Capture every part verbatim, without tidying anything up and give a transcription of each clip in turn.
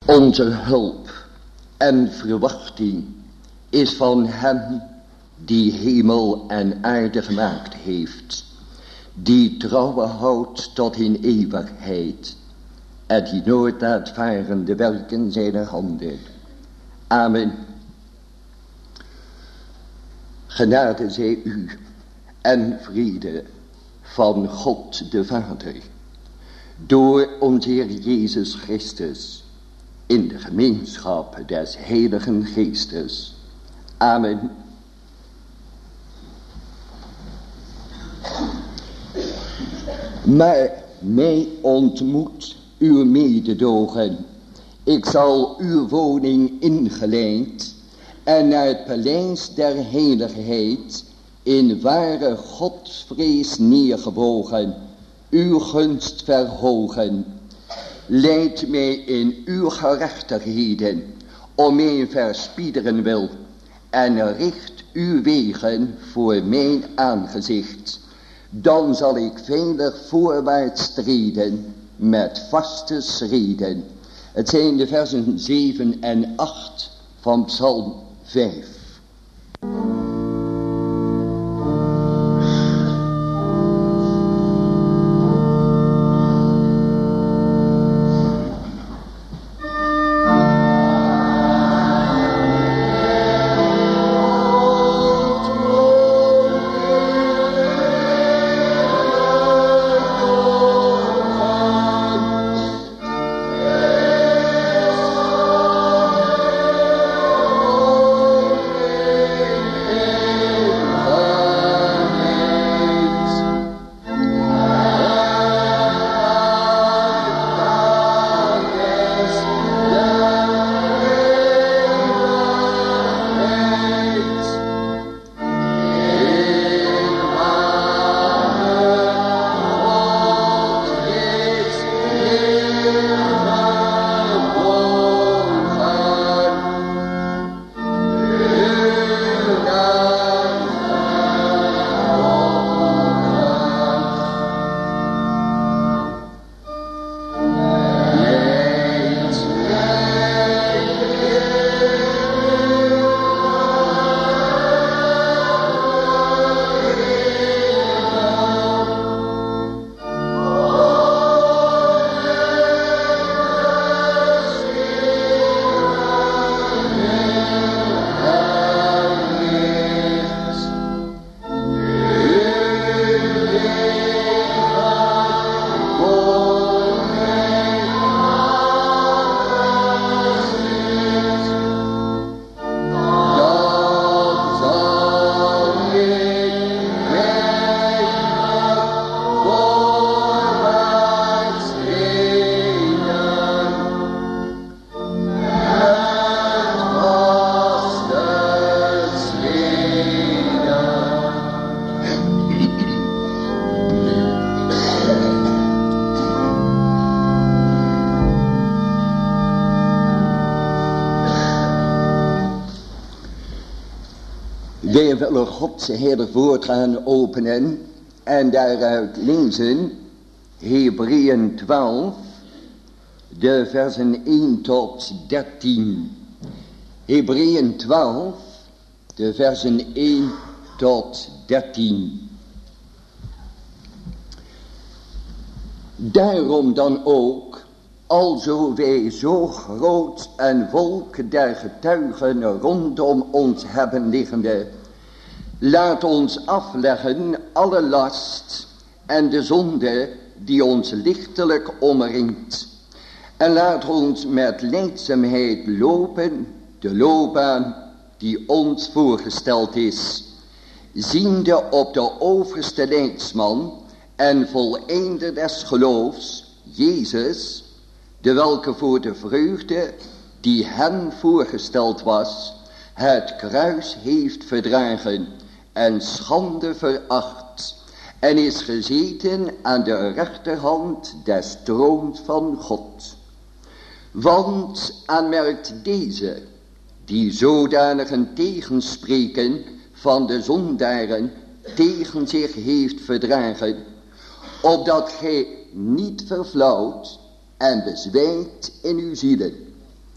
Onze hulp en verwachting is van hem die hemel en aarde gemaakt heeft, die trouwe houdt tot in eeuwigheid en die nooit laat varen de werken zijner handen. Amen. Genade zij u en vrede van God de Vader, door onze Heer Jezus Christus, in de gemeenschap des Heiligen Geestes. Amen. Maar mij ontmoet uw mededogen. Ik zal uw woning ingeleid en naar het paleis der heiligheid in ware godsvrees neergebogen, uw gunst verhogen. Leid mij in uw gerechtigheden, om mij verspiederen wil, en richt uw wegen voor mijn aangezicht. Dan zal ik veilig voorwaarts treden met vaste schreden. Het zijn de versen zeven en acht van Psalm vijf. Wij willen Gods heilig woord gaan openen en daaruit lezen Hebreeën twaalf, de versen één tot dertien. Hebreeën twaalf, de versen één tot dertien. Daarom dan ook, alzo wij zo groot een wolk der getuigen rondom ons hebben liggende, laat ons afleggen alle last en de zonde die ons lichtelijk omringt. En laat ons met lijdzaamheid lopen de loopbaan die ons voorgesteld is, ziende op de overste leidsman en voleinder des geloofs, Jezus, de welke voor de vreugde die hem voorgesteld was, het kruis heeft verdragen en schande veracht, en is gezeten aan de rechterhand des troons van God. Want aanmerkt deze, die zodanigen tegenspreken van de zondaren tegen zich heeft verdragen, opdat gij niet verflauwt en bezwijkt in uw zielen,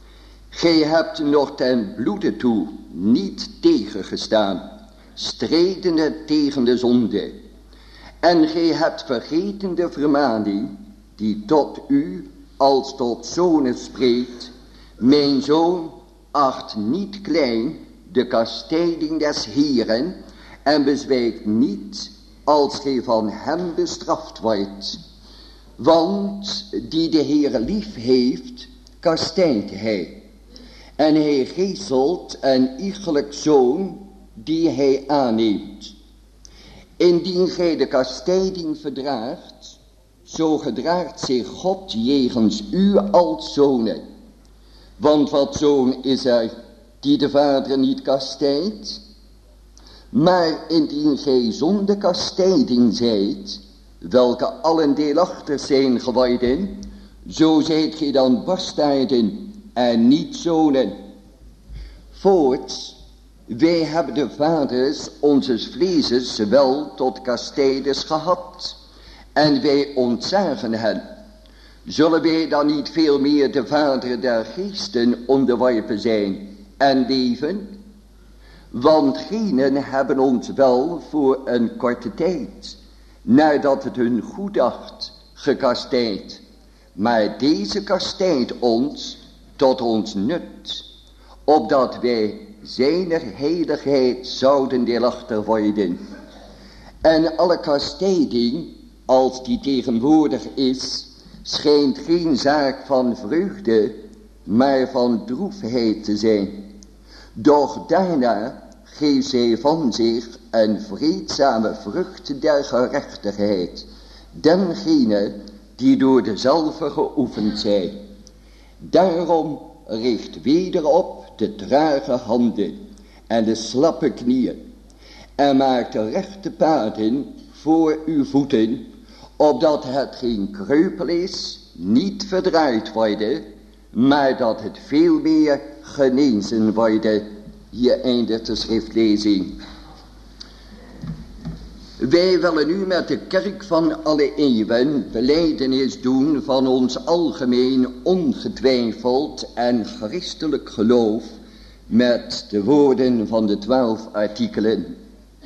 Gij hebt nog ten bloede toe niet tegengestaan, stredende tegen de zonde. En gij hebt vergeten de vermaning die tot u als tot zonen spreekt. Mijn zoon, acht niet klein de kastijding des Heeren en bezwijkt niet als gij van hem bestraft wordt. Want die de Heer lief heeft, kastijdt hij. En hij geeselt een iegelijk zoon die hij aanneemt. Indien gij de kastijding verdraagt, zo gedraagt zich God jegens u als zonen. Want wat zoon is er die de vader niet kastijdt? Maar indien gij zonder kastijding zijt, welke allen deelachtig zijn geworden, zo zijt gij dan bastaarden en niet zonen. Voorts, wij hebben de vaders onzes vleeses wel tot kastijders gehad, en wij ontzagen hen. Zullen wij dan niet veel meer de vader der geesten onderworpen zijn en leven? Want genen hebben ons wel voor een korte tijd, nadat het hun goeddacht, gekastijd. Maar deze kastijdt ons tot ons nut, opdat wij zijner heiligheid zouden deelachtig worden. En alle kastijding, als die tegenwoordig is, schijnt geen zaak van vreugde, maar van droefheid te zijn. Doch daarna geeft zij van zich een vreedzame vrucht der gerechtigheid, dengene die door dezelfde geoefend zijn. Daarom richt weder op de trage handen en de slappe knieën, en maakt de rechte paden voor uw voeten, opdat het geen kreupel is, niet verdraaid worden, maar dat het veel meer genezen worden. Hier eindigt de schriftlezing. Wij willen nu met de kerk van alle eeuwen belijdenis doen van ons algemeen ongetwijfeld en christelijk geloof met de woorden van de twaalf artikelen.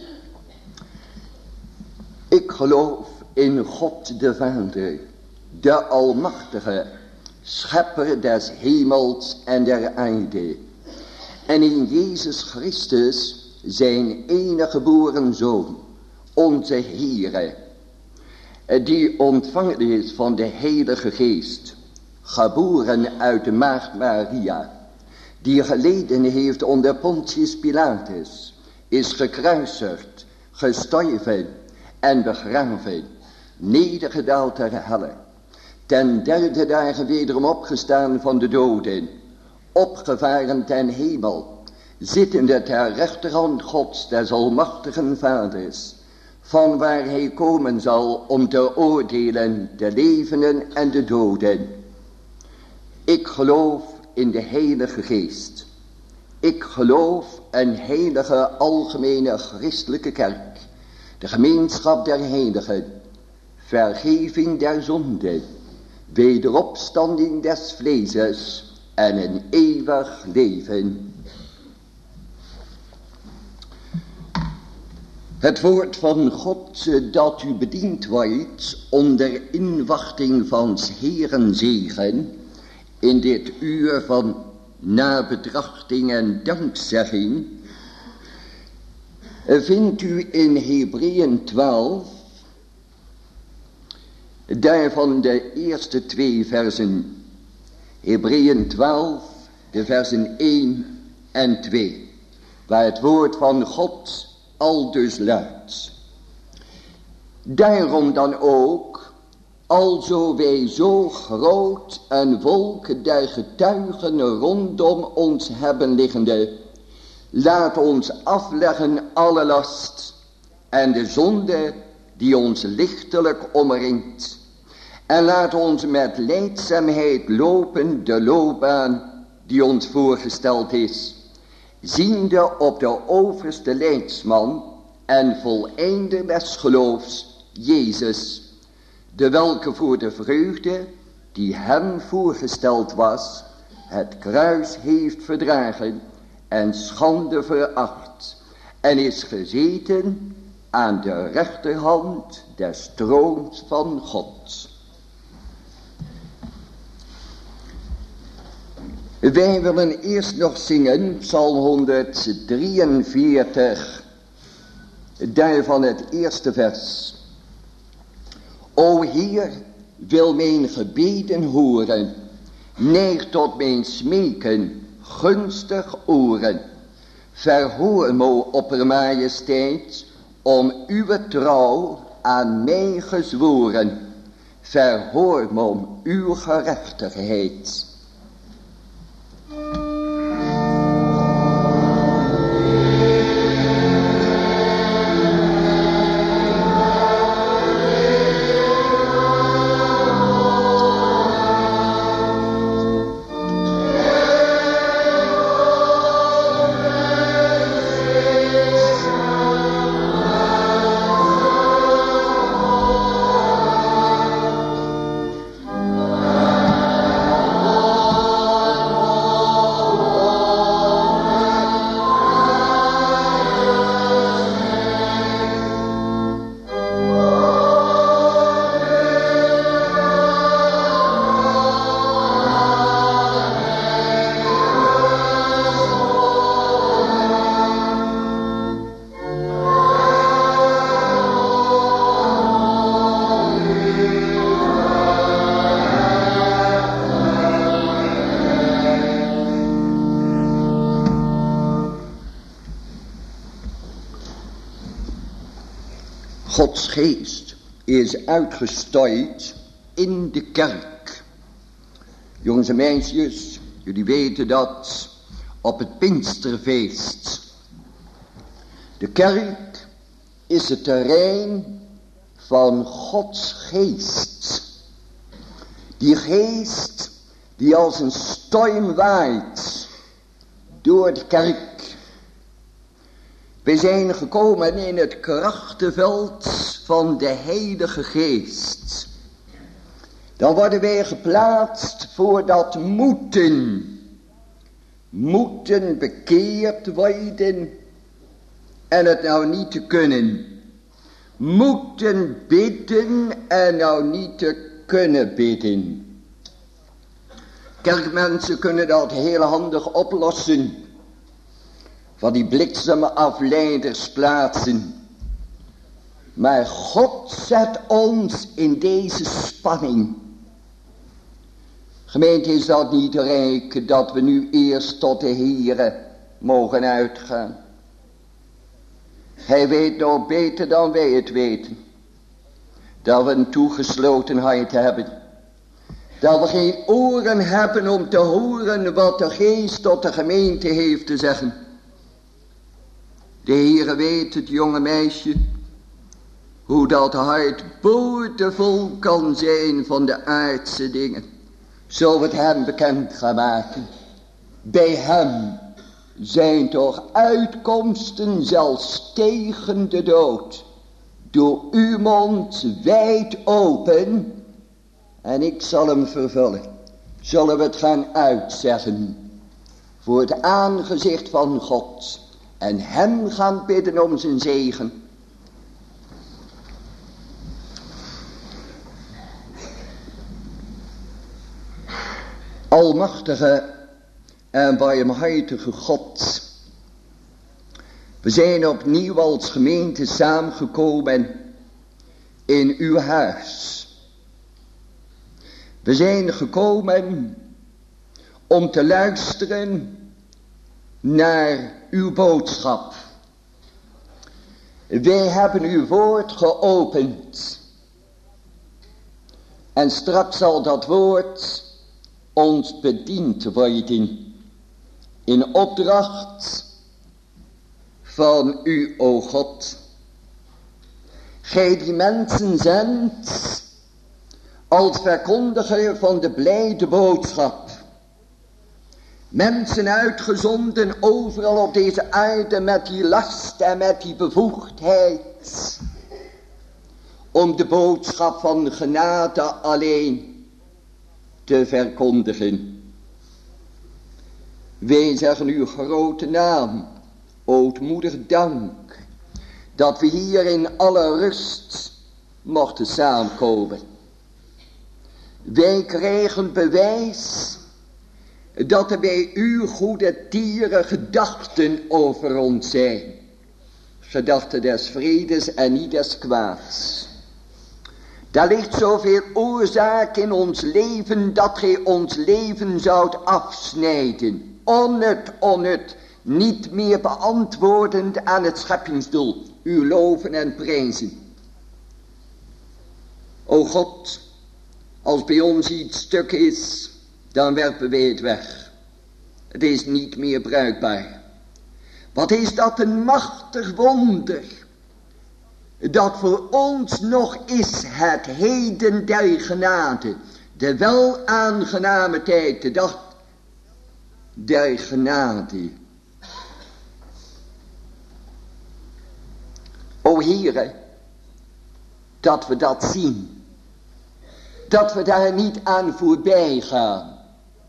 Ik geloof in God de Vader, de Almachtige, Schepper des hemels en der aarde, en in Jezus Christus, zijn enige geboren Zoon, onze Heere, die ontvangen is van de Heilige Geest, geboren uit de maagd Maria, die geleden heeft onder Pontius Pilatus, is gekruisigd, gestorven en begraven, nedergedaald ter helle, ten derde dagen wederom opgestaan van de doden, opgevaren ten hemel, zittende ter rechterhand Gods des almachtigen Vaders, van waar hij komen zal om te oordelen de levenden en de doden. Ik geloof in de Heilige Geest. Ik geloof een heilige algemene christelijke kerk, de gemeenschap der heiligen, vergeving der zonden, wederopstanding des vleeses en een eeuwig leven. Het woord van God dat u bediend wordt onder inwachting van 's Heeren zegen in dit uur van nabetrachting en dankzegging, vindt u in Hebreeën twaalf, daarvan de eerste twee versen. Hebreeën twaalf, de versen één en twee, waar het woord van God aldus luidt. Daarom dan ook, alzo wij zo groot een wolk der getuigen rondom ons hebben liggende, laat ons afleggen alle last en de zonde die ons lichtelijk omringt, en laat ons met lijdzaamheid lopen de loopbaan die ons voorgesteld is, ziende op de overste leidsman en voleinder des geloofs, Jezus, de welke voor de vreugde die hem voorgesteld was, het kruis heeft verdragen en schande veracht en is gezeten aan de rechterhand des troons van God. Wij willen eerst nog zingen Psalm honderddrieënveertig, daarvan het eerste vers. O Heer, wil mijn gebeden horen, neig tot mijn smeken gunstig oren. Verhoor mo oppermajesteit, om uw trouw aan mij gezworen. Verhoor me om uw gerechtigheid. Gods geest is uitgestort in de kerk. Jongens en meisjes, jullie weten dat op het Pinksterfeest. De kerk is het terrein van Gods geest. Die geest die als een storm waait door de kerk. We zijn gekomen in het krachtenveld van de Heilige Geest. Dan worden wij geplaatst voor dat moeten. Moeten bekeerd worden en het nou niet te kunnen. Moeten bidden en nou niet te kunnen bidden. Kerkmensen kunnen dat heel handig oplossen. Van die bliksemafleiders plaatsen. Maar God zet ons in deze spanning. Gemeente, is dat niet rijk dat we nu eerst tot de Heere mogen uitgaan. Hij weet nog beter dan wij het weten. Dat we een toegeslotenheid hebben. Dat we geen oren hebben om te horen wat de geest tot de gemeente heeft te zeggen. De Heere weet het, jonge meisje, hoe dat hart boordevol kan zijn van de aardse dingen. Zullen we het hem bekend gaan maken. Bij hem zijn toch uitkomsten zelfs tegen de dood. Doe uw mond wijd open en ik zal hem vervullen. Zullen we het gaan uitzeggen voor het aangezicht van God. En hem gaan bidden om zijn zegen. Almachtige en barmhartige God. We zijn opnieuw als gemeente samengekomen in uw huis. We zijn gekomen om te luisteren naar uw boodschap. Wij hebben uw woord geopend. En straks zal dat woord ons bediend worden. In opdracht van u, o God. Gij die mensen zendt als verkondiger van de blijde boodschap. Mensen uitgezonden overal op deze aarde met die last en met die bevoegdheid. Om de boodschap van genade alleen te verkondigen. Wij zeggen uw grote naam, ootmoedig dank, dat we hier in alle rust mochten samenkomen. Wij kregen bewijs dat er bij u goede tieren gedachten over ons zijn. Gedachten des vredes en niet des kwaads. Daar ligt zoveel oorzaak in ons leven dat gij ons leven zoudt afsnijden. Onnut, onnut, niet meer beantwoordend aan het scheppingsdoel. Uw loven en prijzen. O God, als bij ons iets stuk is, dan werpen wij het weg. Het is niet meer bruikbaar. Wat is dat een machtig wonder, dat voor ons nog is het heden der genade, de wel aangename tijd, de dag der genade. O Heere, dat we dat zien, dat we daar niet aan voorbij gaan.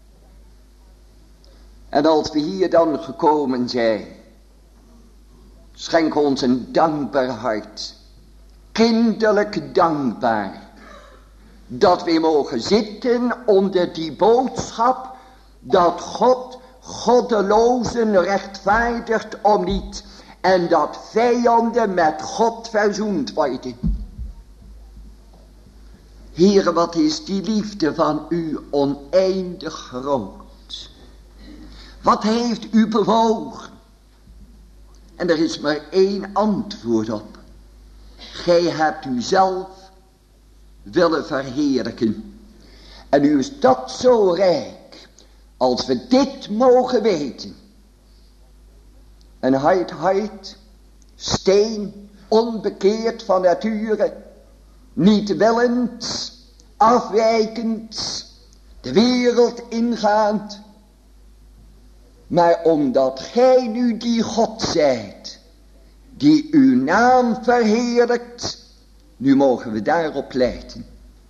En als we hier dan gekomen zijn, schenk ons een dankbaar hart, kinderlijk dankbaar, dat we mogen zitten onder die boodschap, dat God goddelozen rechtvaardigt om niet, en dat vijanden met God verzoend worden. Heere, wat is die liefde van u oneindig groot. Wat heeft u bewogen? En er is maar één antwoord op. Gij hebt u zelf willen verheerlijken. En u is dat zo rijk, als we dit mogen weten. Een hart, hart, steen, onbekeerd van nature, niet willend, afwijkend, de wereld ingaand. Maar omdat gij nu die God zijt, die uw naam verheerlijkt, nu mogen we daarop leiden.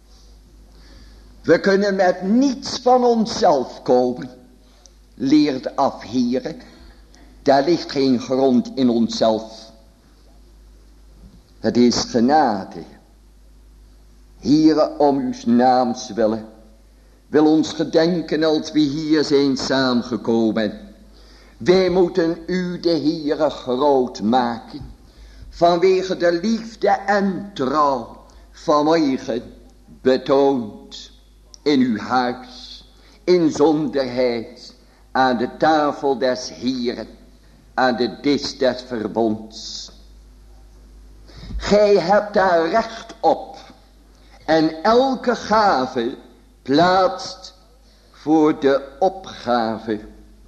We kunnen met niets van onszelf komen. Leert af, Heere. Daar ligt geen grond in onszelf. Het is genade. Heere, om uw naams willen, wil ons gedenken als we hier zijn samengekomen. Wij moeten u, de Heere, groot maken. Vanwege de liefde en trouw vanmorgen betoond in uw huis, in zonderheid, aan de tafel des Heeren, aan de dis des verbonds. Gij hebt daar recht op en elke gave plaatst voor de opgave.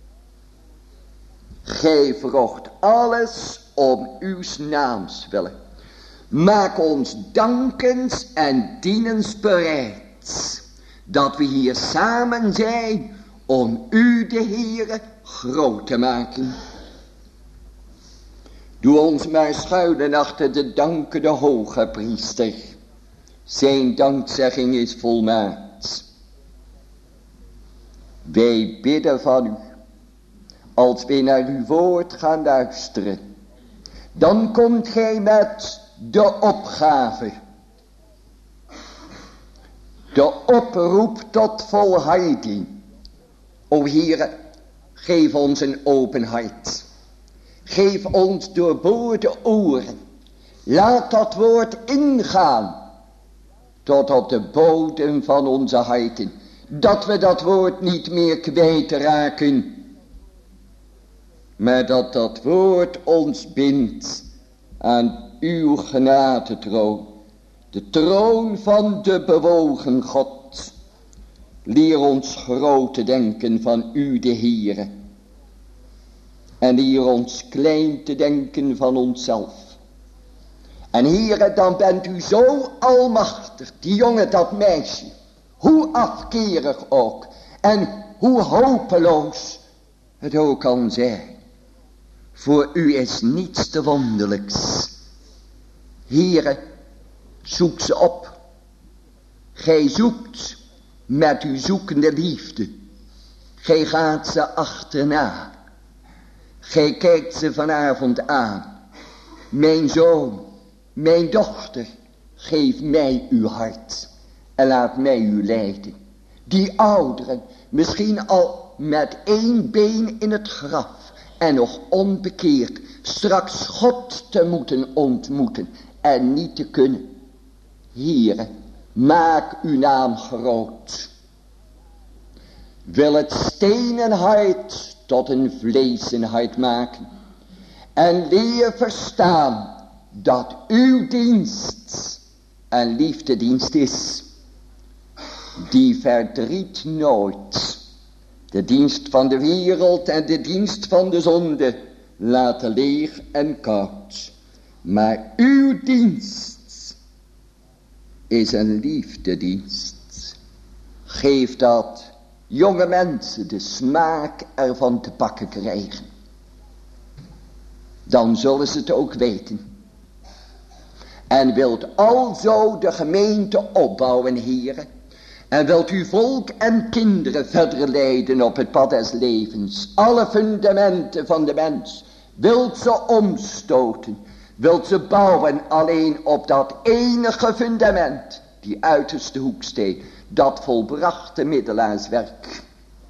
Gij vrocht alles om uw naams willen. Maak ons dankens en dienens bereid, dat we hier samen zijn om u, de Heere, groot te maken. Doe ons maar schuilen achter de dankende hoge priester. Zijn dankzegging is volmaakt. Wij bidden van u, als wij naar uw woord gaan luisteren, dan komt gij met de opgave. De oproep tot volharding. O Heere, geef ons een open hart. Geef ons doorboorde oren. Laat dat woord ingaan tot op de bodem van onze harten. Dat we dat woord niet meer kwijtraken. Maar dat dat woord ons bindt aan uw genadetroon. De troon van de bewogen God. Leer ons groot te denken van u, de Heere. En leer ons klein te denken van onszelf. En Heere, dan bent u zo almachtig, die jongen, dat meisje. Hoe afkerig ook. En hoe hopeloos het ook kan zijn. Voor u is niets te wonderlijks. Heere, zoek ze op. Gij zoekt met uw zoekende liefde. Gij gaat ze achterna. Gij kijkt ze vanavond aan. Mijn zoon, mijn dochter, geef mij uw hart en laat mij u leiden. Die ouderen, misschien al met één been in het graf en nog onbekeerd, straks God te moeten ontmoeten en niet te kunnen. Heere, maak uw naam groot. Wil het stenen hart tot een vleesen hart maken. En leer verstaan dat uw dienst een liefdedienst is. Die verdriet nooit. De dienst van de wereld en de dienst van de zonde laten leeg en koud. Maar uw dienst is een liefdedienst. Geef dat jonge mensen de smaak ervan te pakken krijgen. Dan zullen ze het ook weten. En wilt alzo de gemeente opbouwen, heren. En wilt uw volk en kinderen verder leiden op het pad des levens. Alle fundamenten van de mens. Wilt ze omstoten. Wilt ze bouwen alleen op dat enige fundament. Die uiterste hoeksteen. Dat volbrachte middelaarswerk.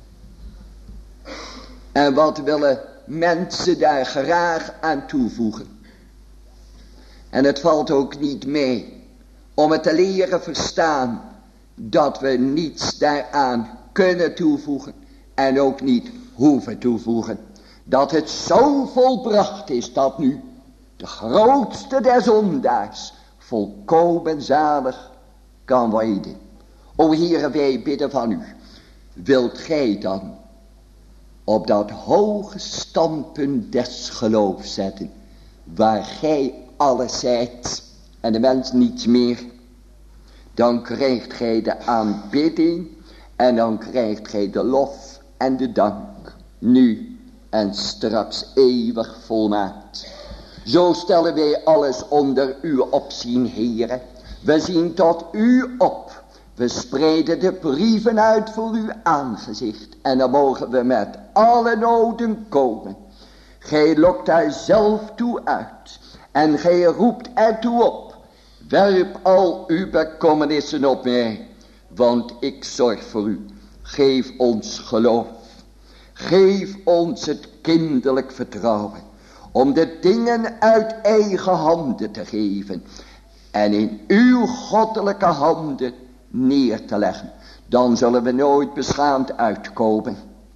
En wat willen mensen daar graag aan toevoegen? En het valt ook niet mee om het te leren verstaan dat we niets daaraan kunnen toevoegen en ook niet hoeven toevoegen. Dat het zo volbracht is dat nu de grootste der zondaars volkomen zalig kan worden. O Heere, wij bidden van u, wilt gij dan op dat hoge standpunt des geloofs zetten, waar gij alles zijt en de mens niets meer, dan krijgt gij de aanbidding en dan krijgt gij de lof en de dank, nu en straks eeuwig volmaakt. Zo stellen wij alles onder uw opzien, Heere. We zien tot u op. We spreiden de brieven uit voor uw aangezicht. En dan mogen we met alle noden komen. Gij lokt daar zelf toe uit. En gij roept ertoe op. Werp al uw bekommernissen op mij. Want ik zorg voor u. Geef ons geloof. Geef ons het kinderlijk vertrouwen. Om de dingen uit eigen handen te geven. En in uw goddelijke handen neer te leggen. Dan zullen we nooit beschaamd uitkomen.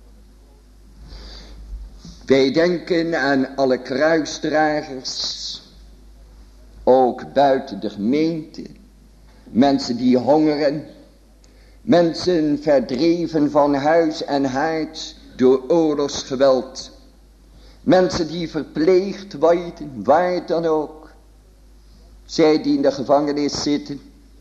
Wij denken aan alle kruisdragers. Ook buiten de gemeente. Mensen die hongeren. Mensen verdreven van huis en haard door oorlogsgeweld. Mensen die verpleegd worden, waar dan ook. Zij die in de gevangenis zitten.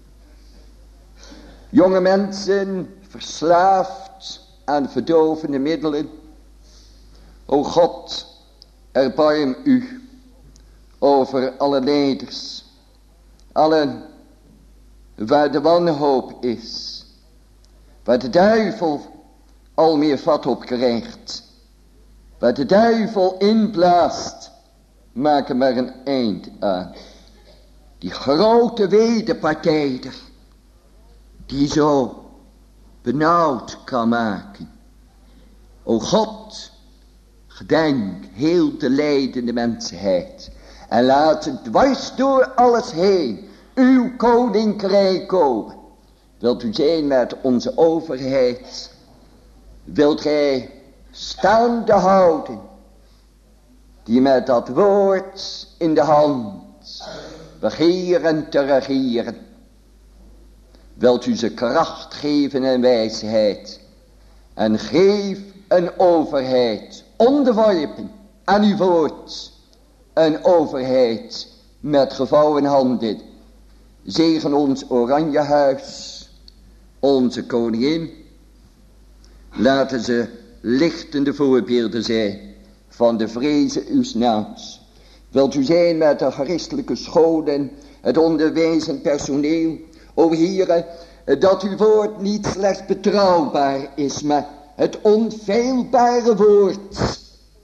Jonge mensen verslaafd aan verdovende middelen. O God, erbarm u over alle leiders. Allen waar de wanhoop is. Waar de duivel al meer vat op krijgt. Waar de duivel inblaast. Maak er maar een eind aan. Die grote wederpartijder. Die zo benauwd kan maken. O God, gedenk heel de lijdende mensheid. En laat het dwars door alles heen uw koninkrijk komen. Wilt u zijn met onze overheid? Wilt gij staande houden? Die met dat woord in de hand begeren te regeren. Wilt u ze kracht geven en wijsheid. En geef een overheid onderworpen aan uw woord. Een overheid met gevouwen handen. Zegen ons Oranjehuis. Onze koningin. Laten ze lichtende voorbeelden zijn van de vrezen uw naams. Wilt u zijn met de christelijke scholen, het onderwijzend personeel. O Heere, dat uw woord niet slechts betrouwbaar is, maar het onfeilbare woord,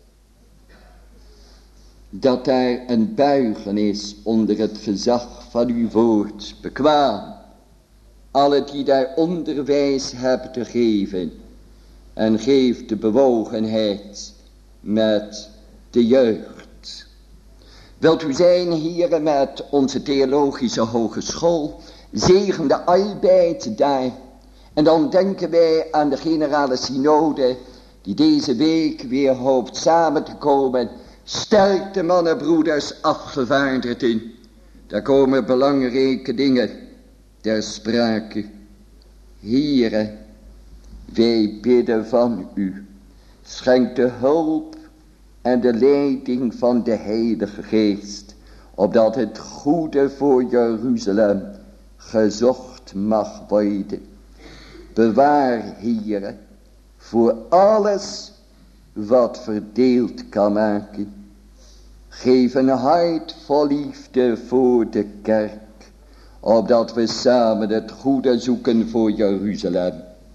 dat daar een buigen is onder het gezag van uw woord. Bekwaam, alle die daar onderwijs hebben te geven, en geef de bewogenheid met de jeugd. Wilt u zijn, heren, met onze theologische hogeschool, zegen de arbeid daar. En dan denken wij aan de generale synode, die deze week weer hoopt samen te komen. Sterk de mannen, broeders, afgevaardigden. Daar komen belangrijke dingen ter sprake. Here, wij bidden van u. Schenk de hulp en de leiding van de Heilige Geest, opdat het goede voor Jeruzalem gezocht mag worden. Bewaar, Heere, voor alles wat verdeeld kan maken. Geef een hart vol liefde voor de kerk, opdat we samen het goede zoeken voor Jeruzalem.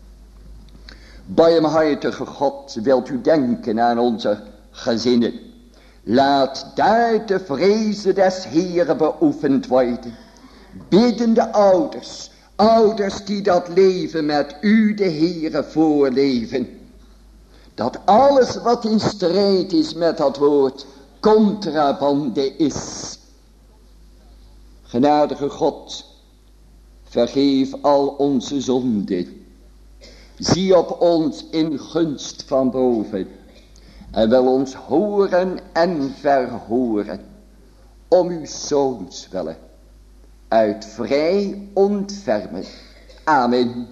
Barmhartige God, wilt u denken aan onze gezinnen. Laat daar de vreze des Heeren beoefend worden. Biddende ouders, ouders die dat leven met u de Heere voorleven. Dat alles wat in strijd is met dat woord contrabande is. Genadige God, vergeef al onze zonden. Zie op ons in gunst van boven. En wil ons horen en verhoren. Om uw zoons willen. Uit vrij ontfermen. Amen.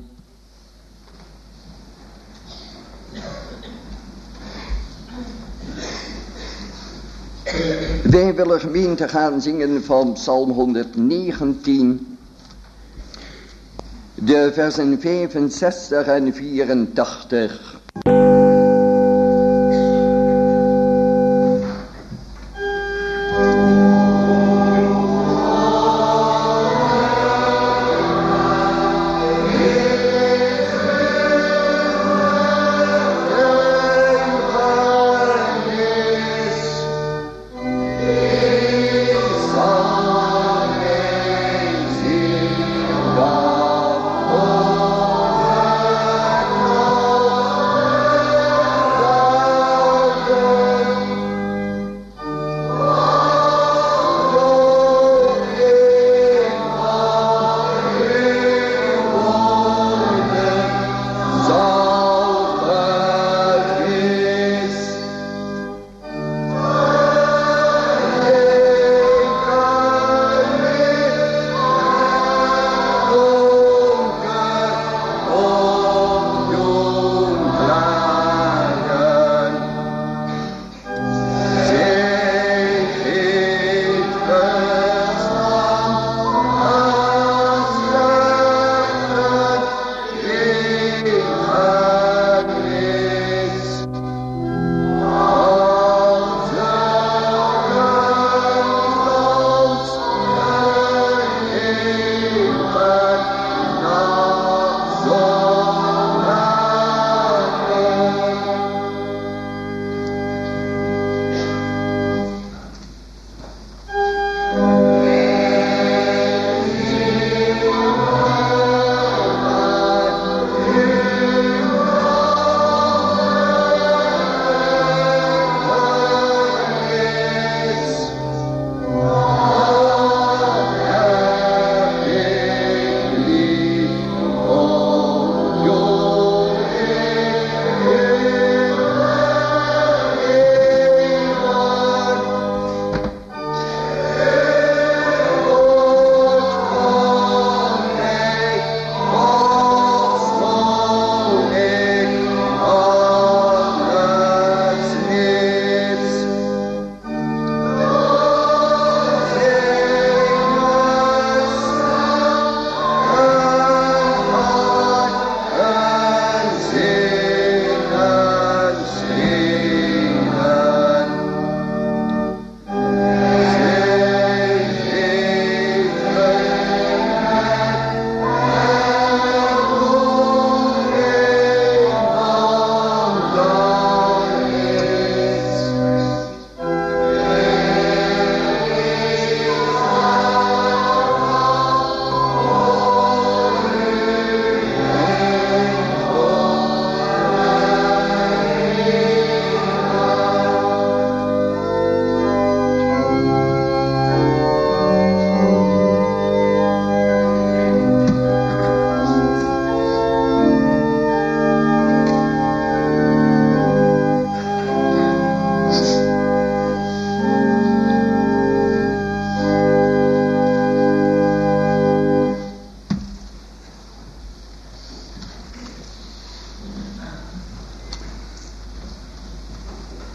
Wij willen gemeente gaan zingen van Psalm honderdnegentien. De versen vijfenzestig en vierentachtig. Oh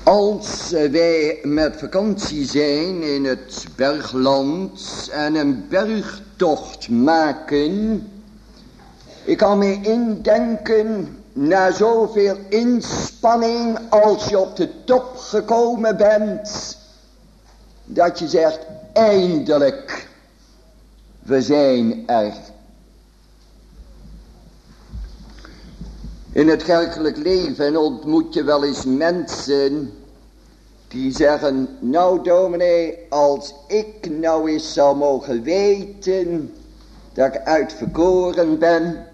Als wij met vakantie zijn in het bergland en een bergtocht maken, ik kan me indenken, na zoveel inspanning als je op de top gekomen bent, dat je zegt, eindelijk, we zijn er. In het kerkelijk leven ontmoet je wel eens mensen die zeggen, nou dominee, als ik nou eens zou mogen weten dat ik uitverkoren ben,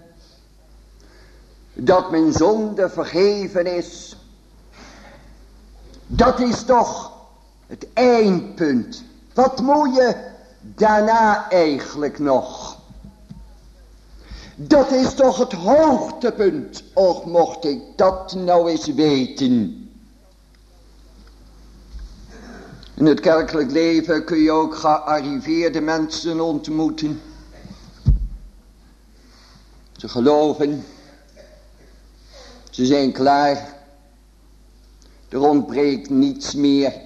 dat mijn zonde vergeven is, dat is toch het eindpunt. Wat moet je daarna eigenlijk nog? Dat is toch het hoogtepunt. Och, mocht ik dat nou eens weten. In het kerkelijk leven kun je ook gearriveerde mensen ontmoeten. Ze geloven. Ze zijn klaar. Er ontbreekt niets meer.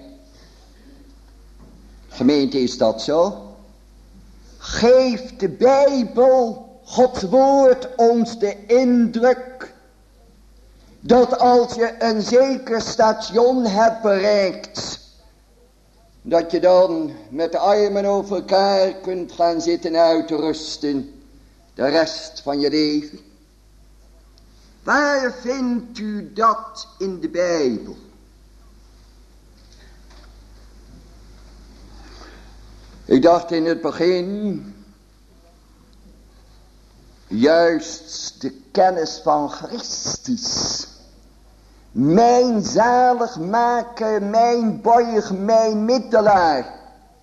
Gemeente, is dat zo? Geeft de Bijbel, Gods woord, ons de indruk dat als je een zeker station hebt bereikt, dat je dan met de armen over elkaar kunt gaan zitten uitrusten de rest van je leven? Waar vindt u dat in de Bijbel? Ik dacht in het begin juist de kennis van Christus, mijn zaligmaker, mijn borg, mijn middelaar.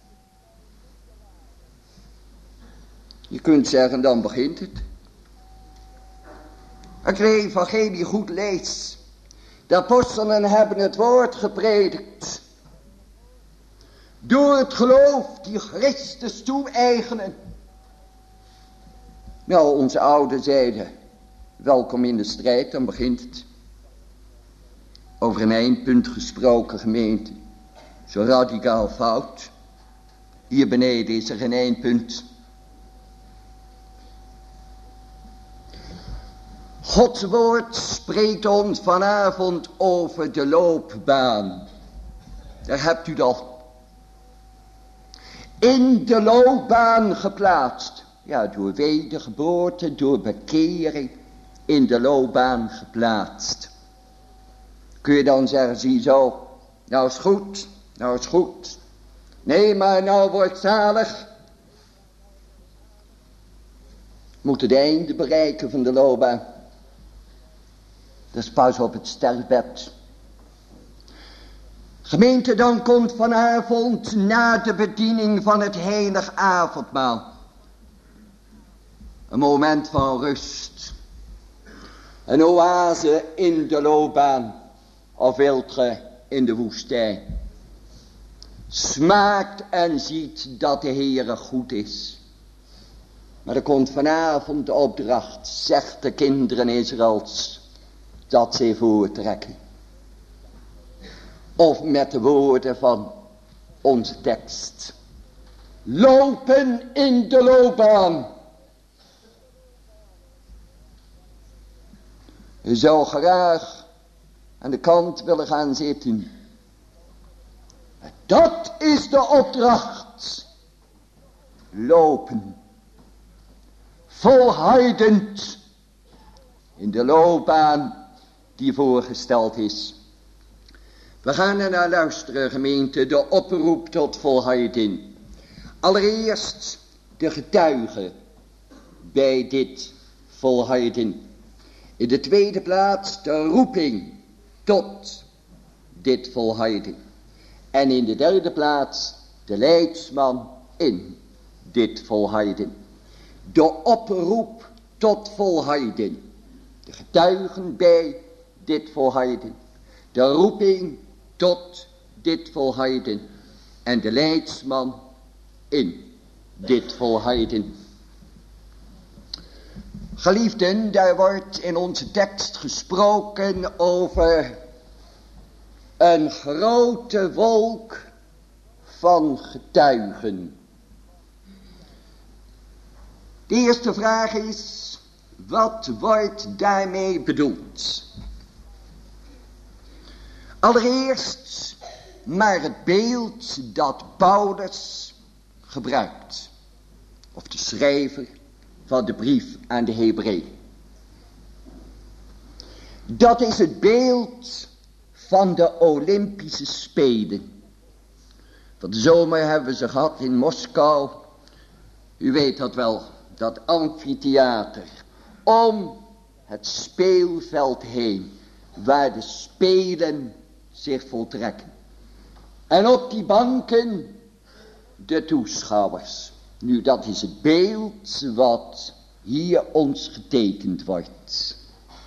Je kunt zeggen, dan begint het. Als je de evangelie goed leest, de apostelen hebben het woord gepredikt, door het geloof die Christus toe-eigenen. Nou, onze ouders zeiden, welkom in de strijd, dan begint het. Over een eindpunt gesproken, gemeente. Zo radicaal fout. Hier beneden is er geen eindpunt. Gods woord spreekt ons vanavond over de loopbaan. Daar hebt u het al. In de loopbaan geplaatst. Ja, door wedergeboorte, door bekering, in de loopbaan geplaatst. Kun je dan zeggen, zie zo, nou is goed, nou is goed. Nee, maar nou wordt zalig. Moet het einde bereiken van de loopbaan. Dat is pas op het sterfbed. Gemeente, dan komt vanavond na de bediening van het heilig avondmaal een moment van rust. Een oase in de loopbaan, of wilt ge in de woestijn. Smaakt en ziet dat de Heere goed is. Maar er komt vanavond de opdracht, zegt de kinderen Israëls, dat zij voortrekken. Of met de woorden van onze tekst. Lopen in de loopbaan. Je zou graag aan de kant willen gaan zitten. Dat is de opdracht. Lopen. Volhardend. In de loopbaan die voorgesteld is. We gaan er naar luisteren, gemeente, de oproep tot volharding. Allereerst de getuige bij dit volharding. In de tweede plaats de roeping tot dit volharding. En in de derde plaats de leidsman in dit volharding. De oproep tot volharding. De getuigen bij dit volharding. De roeping tot dit volharding. En de leidsman in dit volharding. Geliefden, daar wordt in onze tekst gesproken over Een grote wolk van getuigen. De eerste vraag is, wat wordt daarmee bedoeld? Allereerst maar het beeld dat Paulus gebruikt. Of de schrijver van de brief aan de Hebreeën. Dat is het beeld van de Olympische Spelen. Van de zomer hebben we ze gehad in Moskou. U weet dat wel, dat amfitheater. Om het speelveld heen, waar de Spelen zich voltrekken. En op die banken de toeschouwers. Nu, dat is het beeld wat hier ons getekend wordt.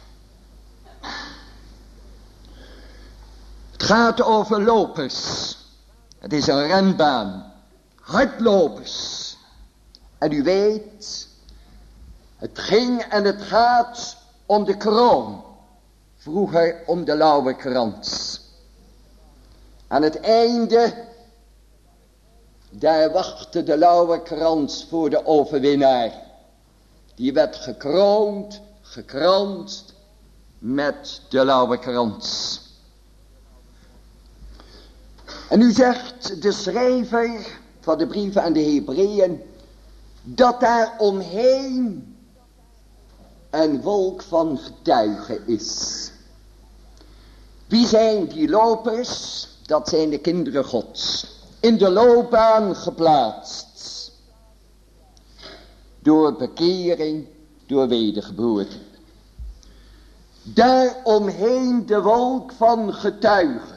Het gaat over lopers. Het is een renbaan. Hardlopers. En u weet, het ging en het gaat om de kroon. Vroeger om de lauwerkrans. Aan het einde, daar wachtte de lauwerkrans voor de overwinnaar. Die werd gekroond, gekranst met de lauwerkrans. En nu zegt de schrijver van de brieven aan de Hebreeën, dat daar omheen een wolk van getuigen is. Wie zijn die lopers? Dat zijn de kinderen Gods. In de loopbaan geplaatst. Door bekering, door wedergeboorte. Daaromheen de wolk van getuigen.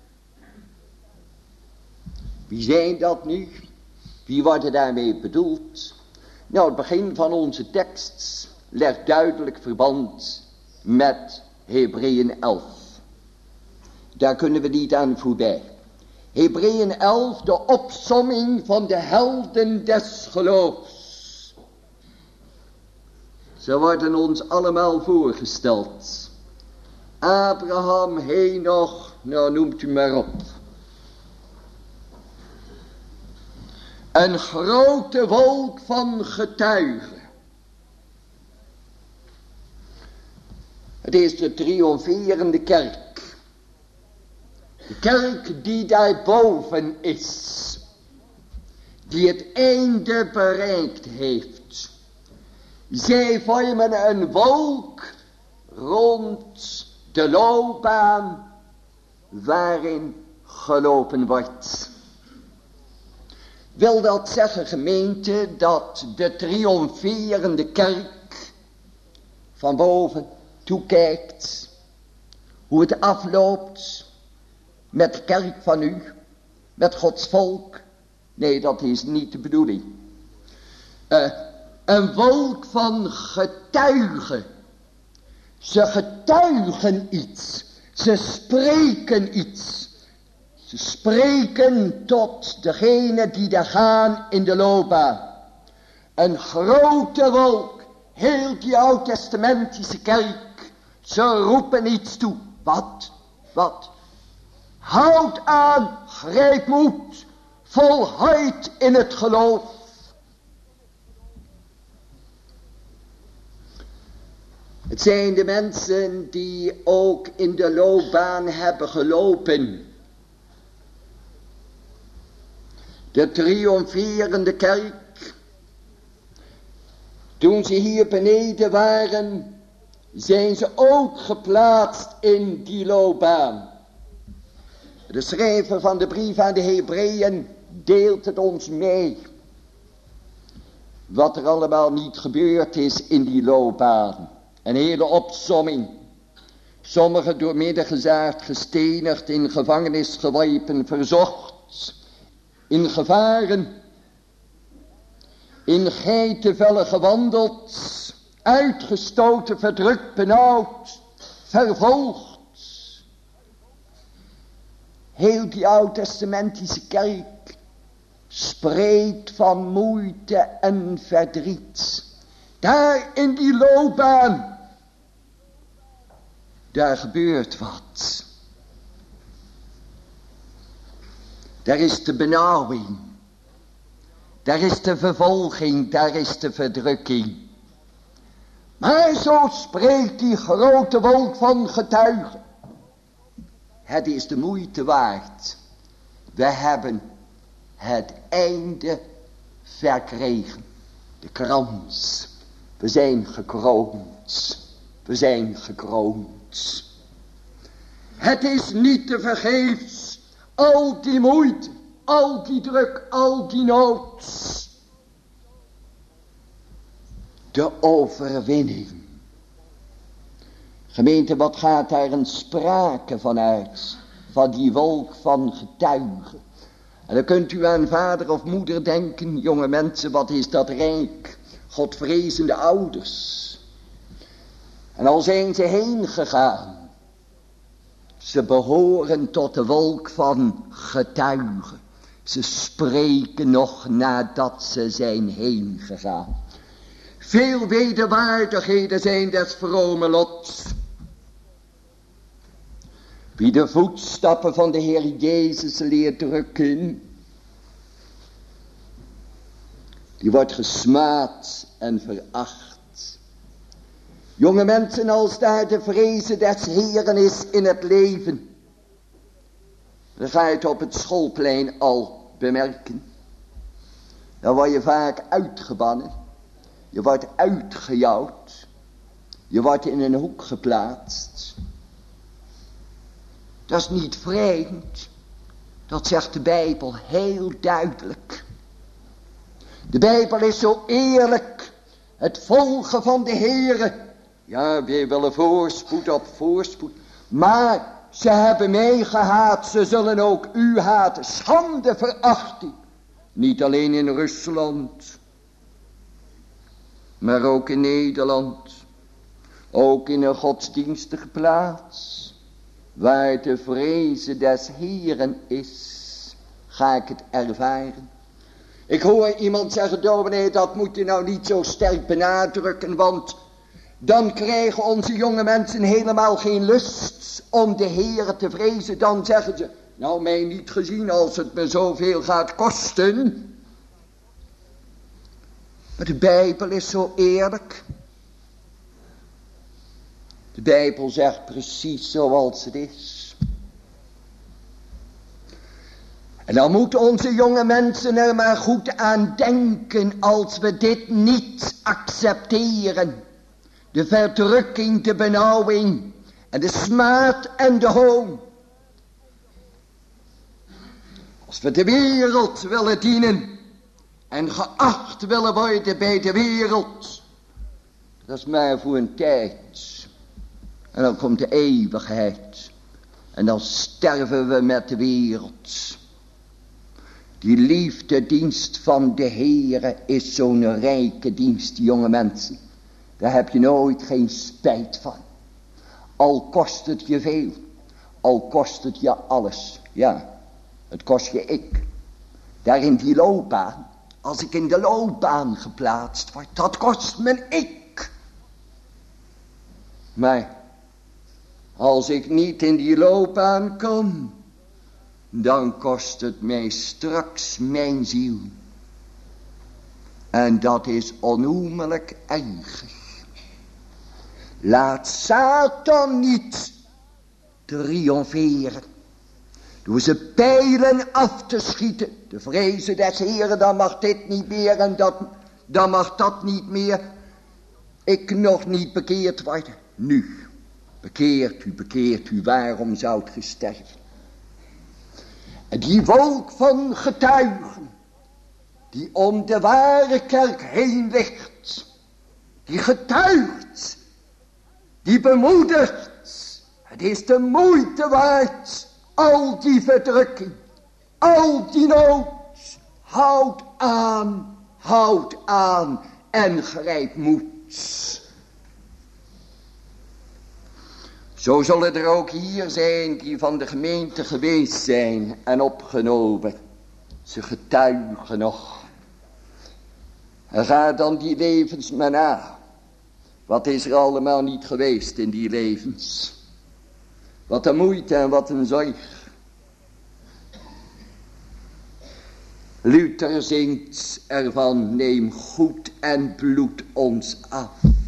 Wie zijn dat nu? Wie worden daarmee bedoeld? Nou, het begin van onze tekst legt duidelijk verband met Hebreeën elf. Daar kunnen we niet aan voorbij. Hebreeën elf, de opsomming van de helden des geloofs. Ze worden ons allemaal voorgesteld. Abraham, Henoch, nou noemt u maar op. Een grote wolk van getuigen. Het is de triomferende kerk. De kerk die daarboven is. Die het einde bereikt heeft. Zij vormen een wolk rond de loopbaan waarin gelopen wordt. Wil dat zeggen, gemeente, dat de triomferende kerk van boven toekijkt hoe het afloopt met de kerk van u, met Gods volk? Nee, dat is niet de bedoeling. Uh, een wolk van getuigen. Ze getuigen iets. Ze spreken iets. Ze spreken tot degene die daar gaan in de loopbaan. Een grote wolk. Heel die oud-testamentische kerk. Ze roepen iets toe. Wat? Wat? Houd aan, grijp moed, volhard in het geloof. Het zijn de mensen die ook in de loopbaan hebben gelopen. De triomferende kerk. Toen ze hier beneden waren, zijn ze ook geplaatst in die loopbaan. De schrijver van de brief aan de Hebreeën deelt het ons mee. Wat er allemaal niet gebeurd is in die loopbaan. Een hele opsomming. Sommigen door midden gezaagd, gestenigd, in gevangenis geworpen, verzocht. In gevaren. In geitenvellen gewandeld. Uitgestoten, verdrukt, benauwd, vervolgd. Heel die oud-testamentische kerk spreekt van moeite en verdriet. Daar in die loopbaan, daar gebeurt wat. Daar is de benauwing. Daar is de vervolging, daar is de verdrukking. Maar zo spreekt die grote wolk van getuigen. Het is de moeite waard. We hebben het einde verkregen. De krans. We zijn gekroond. We zijn gekroond. Het is niet te vergeefs. Al die moeite. Al die druk. Al die nood. De overwinning. Gemeente, wat gaat daar een sprake van uit? Van die wolk van getuigen. En dan kunt u aan vader of moeder denken. Jonge mensen, wat is dat rijk? Godvrezende ouders. En al zijn ze heen gegaan. Ze behoren tot de wolk van getuigen. Ze spreken nog nadat ze zijn heen gegaan. Veel wederwaardigheden zijn des vrome lots. Wie de voetstappen van de Heer Jezus leert drukken, die wordt gesmaad en veracht. Jonge mensen, als daar de vrezen des Heeren is in het leven, dan ga je het op het schoolplein al bemerken. Dan word je vaak uitgebannen. Je wordt uitgejouwd. Je wordt in een hoek geplaatst. Dat is niet vreemd. Dat zegt de Bijbel heel duidelijk. De Bijbel is zo eerlijk. Het volgen van de Heere. Ja, wij willen voorspoed op voorspoed. Maar ze hebben mij gehaat. Ze zullen ook u haten. Schande, verachting. Niet alleen in Rusland. Maar ook in Nederland. Ook in een godsdienstige plaats. Waar de vreze des Heeren is. Ga ik het ervaren. Ik hoor iemand zeggen, dominee, dat moet je nou niet zo sterk benadrukken. Want dan krijgen onze jonge mensen helemaal geen lust om de Heere te vrezen. Dan zeggen ze, nou mij niet gezien als het me zoveel gaat kosten. Maar de Bijbel is zo eerlijk. De Bijbel zegt precies zoals het is. En dan moeten onze jonge mensen er maar goed aan denken als we dit niet accepteren. De verdrukking, de benauwing en de smaad en de hoon. Als we de wereld willen dienen en geacht willen worden bij de wereld. Dat is maar voor een tijd. En dan komt de eeuwigheid. En dan sterven we met de wereld. Die liefdedienst van de Heere is zo'n rijke dienst, jonge mensen. Daar heb je nooit geen spijt van. Al kost het je veel. Al kost het je alles. Ja, het kost je ik. Daar in die loopbaan. Als ik in de loopbaan geplaatst word. Dat kost me ik. Maar als ik niet in die loopbaan kom. Dan kost het mij straks mijn ziel. En dat is onnoemelijk erg. Laat Satan niet triomferen. Door ze pijlen af te schieten. De vrezen des Heren, dan mag dit niet meer en dat, dan mag dat niet meer. Ik nog niet bekeerd worden. Nu. Bekeert u, bekeert u, waarom zou het sterven? En die wolk van getuigen, die om de ware kerk heen ligt, die getuigt, die bemoedigt, het is de moeite waard, al die verdrukking, al die nood, houd aan, houd aan en grijp moed. Zo zullen er ook hier zijn die van de gemeente geweest zijn en opgenomen. Ze getuigen nog. En ga dan die levens maar na. Wat is er allemaal niet geweest in die levens? Wat een moeite en wat een zorg. Luther zingt ervan, neem goed en bloed ons af.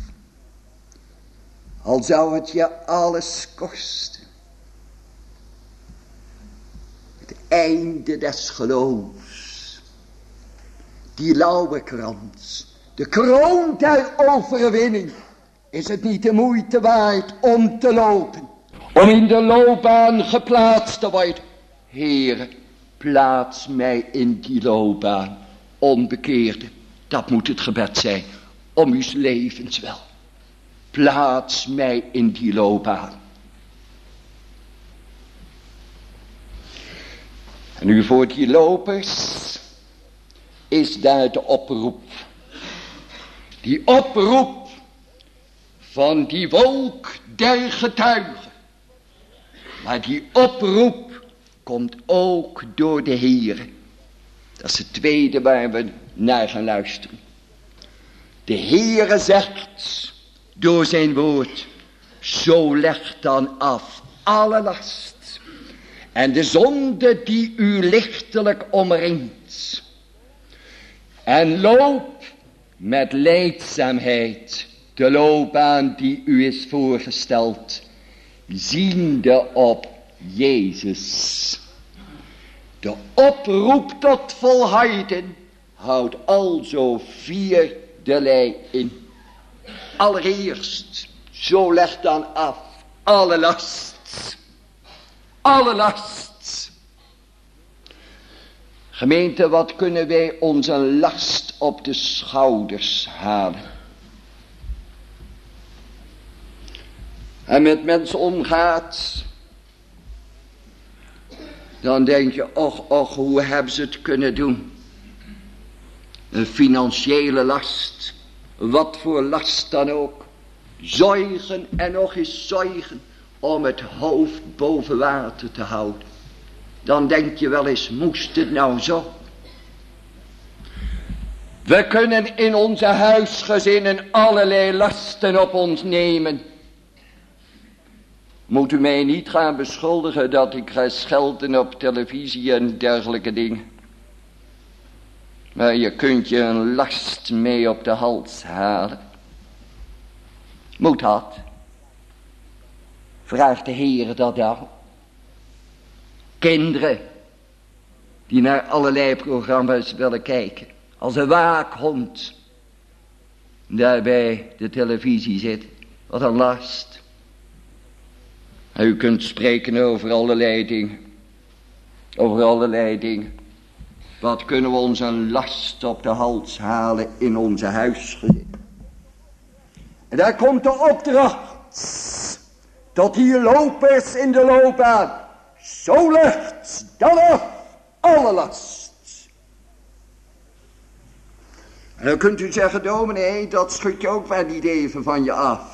Al zou het je alles kosten. Het einde des geloofs. Die lauwerkrans. De kroon der overwinning. Is het niet de moeite waard om te lopen? Om in de loopbaan geplaatst te worden. Heere, plaats mij in die loopbaan. Onbekeerde, dat moet het gebed zijn. Om uw levenswel. Plaats mij in die loopbaan. En nu voor die lopers is daar de oproep. Die oproep van die wolk der getuigen. Maar die oproep komt ook door de Heere. Dat is het tweede waar we naar gaan luisteren. De Heere zegt door zijn woord, zo leg dan af alle last en de zonde die u lichtelijk omringt. En loop met lijdzaamheid de loopbaan die u is voorgesteld, ziende op Jezus. De oproep tot volharden houdt alzo vierderlei in. Allereerst, zo leg dan af alle last. Alle last. Gemeente, wat kunnen wij onze last op de schouders halen? En met mensen omgaat, dan denk je, och, och, hoe hebben ze het kunnen doen? Een financiële last, wat voor last dan ook. Zorgen en nog eens zorgen om het hoofd boven water te houden. Dan denk je wel eens, moest het nou zo? We kunnen in onze huisgezinnen allerlei lasten op ons nemen. Moet u mij niet gaan beschuldigen dat ik ga schelden op televisie en dergelijke dingen. Maar je kunt je een last mee op de hals halen. Moet dat? Vraagt de Heer dat dan? Kinderen die naar allerlei programma's willen kijken. Als een waakhond daar bij de televisie zit. Wat een last. En u kunt spreken over allerlei dingen. Over allerlei dingen. Wat kunnen we ons een last op de hals halen in onze huisgezin? En daar komt de opdracht. Tot hier lopers in de loopbaan. Zo legt dan af alle last. En dan kunt u zeggen, dominee, dat schud je ook maar niet even van je af.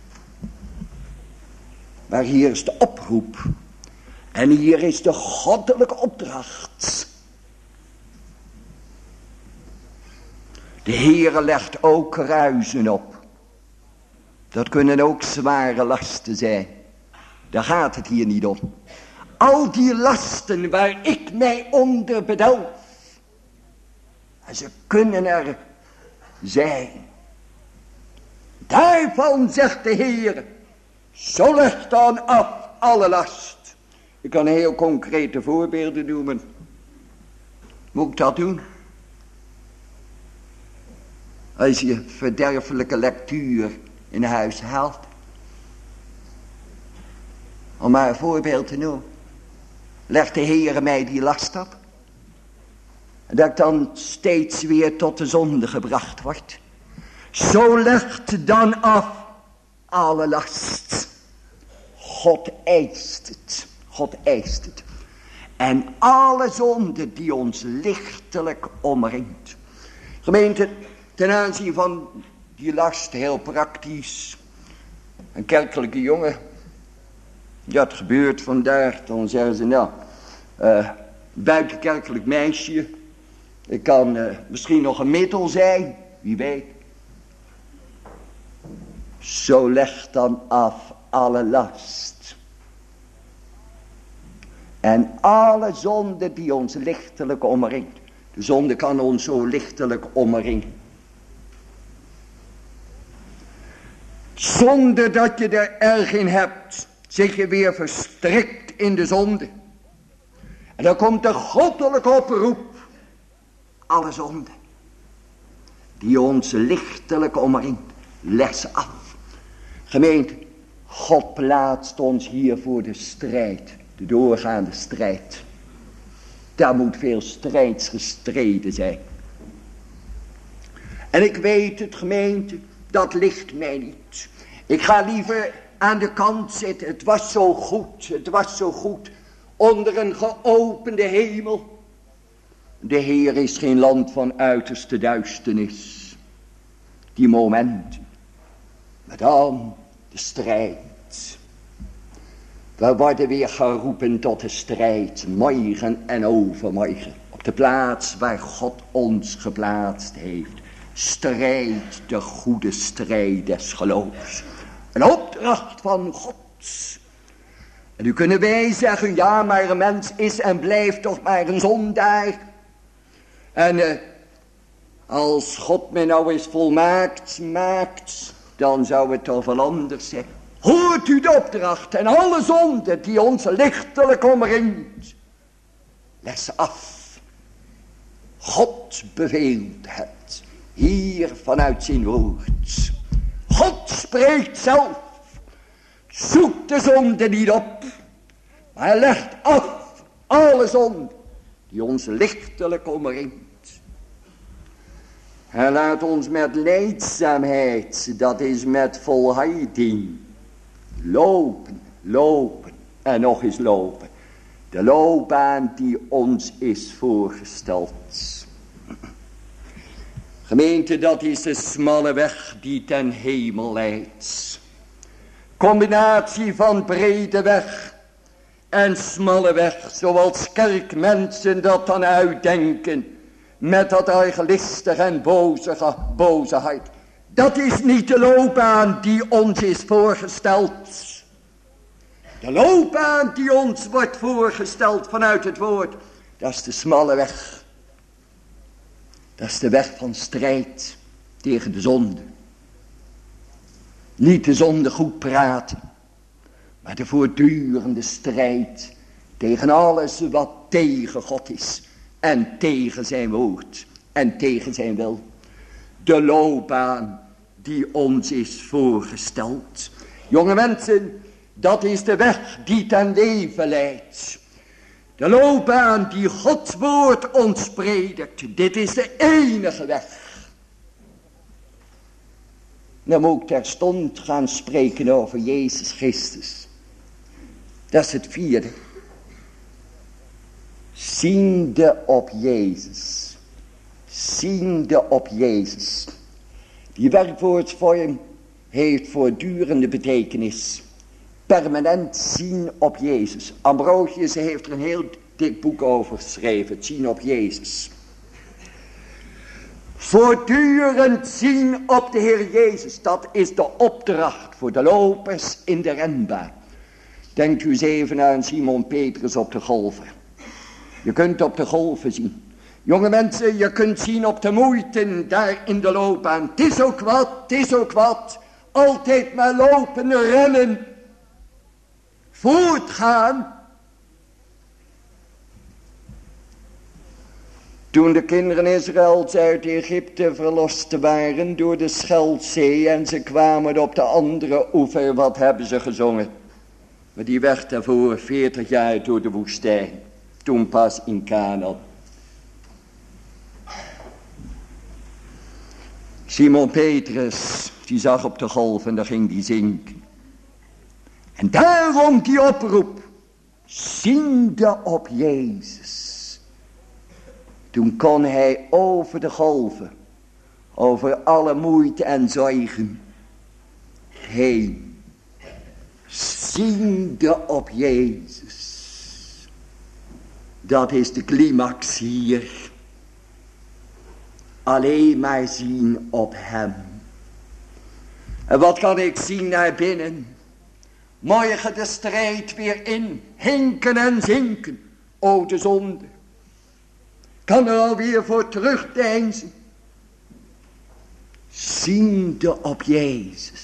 Maar hier is de oproep. En hier is de goddelijke opdracht. De Heere legt ook kruisen op. Dat kunnen ook zware lasten zijn. Daar gaat het hier niet om. Al die lasten waar ik mij onder bedelf. En ze kunnen er zijn. Daarvan zegt de Heer. Zo leg dan af alle last. Ik kan heel concrete voorbeelden noemen. Moet ik dat doen? Als je verderfelijke lectuur in huis haalt. Om maar een voorbeeld te noemen. Legt de Heere mij die last op. En dat ik dan steeds weer tot de zonde gebracht word. Zo legt dan af alle last. God eist het. God eist het. En alle zonde die ons lichtelijk omringt. Gemeente, ten aanzien van die last, heel praktisch. Een kerkelijke jongen. Ja, het gebeurt vandaag. Dan zeggen ze, nou, uh, buitenkerkelijk meisje. Ik kan uh, misschien nog een middel zijn. Wie weet. Zo leg dan af alle last. En alle zonde die ons lichtelijk omringt. De zonde kan ons zo lichtelijk omringen. Zonder dat je er erg in hebt, zit je weer verstrikt in de zonde. En dan komt de goddelijke oproep. Alle zonde die ons lichtelijk omringt, leg ze af. Gemeente, God plaatst ons hier voor de strijd. De doorgaande strijd. Daar moet veel strijds gestreden zijn. En ik weet het, gemeente, dat ligt mij niet. Ik ga liever aan de kant zitten. Het was zo goed, het was zo goed. Onder een geopende hemel. De Heer is geen land van uiterste duisternis. Die momenten. Maar dan de strijd. We worden weer geroepen tot de strijd. Morgen en overmorgen. Op de plaats waar God ons geplaatst heeft. Strijd de goede strijd des geloofs. Een opdracht van God. En nu kunnen wij zeggen, ja, maar een mens is en blijft toch maar een zondaar. En uh, als God mij nou eens volmaakt maakt, dan zou het toch wel anders zijn. Hoort u de opdracht en alle zonden die ons lichtelijk omringt. Leg ze af. God beveelt het. Hier vanuit zijn woord. God spreekt zelf. Zoek de zonde niet op. Maar hij legt af alle zonden die ons lichtelijk omringt. Hij laat ons met leidzaamheid, dat is met volharding, lopen, lopen en nog eens lopen. De loopbaan die ons is voorgesteld. Gemeente, dat is de smalle weg die ten hemel leidt. Combinatie van brede weg en smalle weg, zoals kerkmensen dat dan uitdenken. Met dat eigenlistig en boze, boze hart. Dat is niet de loopbaan die ons is voorgesteld. De loopbaan die ons wordt voorgesteld vanuit het woord. Dat is de smalle weg. Dat is de weg van strijd tegen de zonde. Niet de zonde goed praten. Maar de voortdurende strijd tegen alles wat tegen God is. En tegen zijn woord. En tegen zijn wil. De loopbaan die ons is voorgesteld. Jonge mensen, dat is de weg die ten leven leidt. De loopbaan die Gods woord ons predikt. Dit is de enige weg. Dan moet ik terstond gaan spreken over Jezus Christus. Dat is het vierde. Ziende op Jezus. Ziende op Jezus. Die werkwoordsvorm heeft voortdurende betekenis. Permanent zien op Jezus. Ambrosius heeft er een heel dik boek over geschreven. Het zien op Jezus. Voortdurend zien op de Heer Jezus. Dat is de opdracht voor de lopers in de renbaan. Denkt u eens even aan Simon Petrus op de golven. Je kunt op de golven zien. Jonge mensen, je kunt zien op de moeite daar in de loopbaan. Het is ook wat, het is ook wat. Altijd maar lopen, rennen. Voortgaan. Toen de kinderen Israëls uit Egypte verlost waren door de Scheldzee en ze kwamen op de andere oever, wat hebben ze gezongen? Maar die werd daarvoor veertig jaar door de woestijn. Toen pas in Kanaan. Simon Petrus, die zag op de golf en daar ging die zinken. En daarom die oproep. Ziende op Jezus. Toen kon hij over de golven, over alle moeite en zorgen heen. Ziende op Jezus. Dat is de climax hier. Alleen maar zien op hem. En wat kan ik zien naar binnen? Morgen de strijd weer in. Hinken en zinken. O de zonde. kan er alweer voor terugdeinzen. Ziende op Jezus.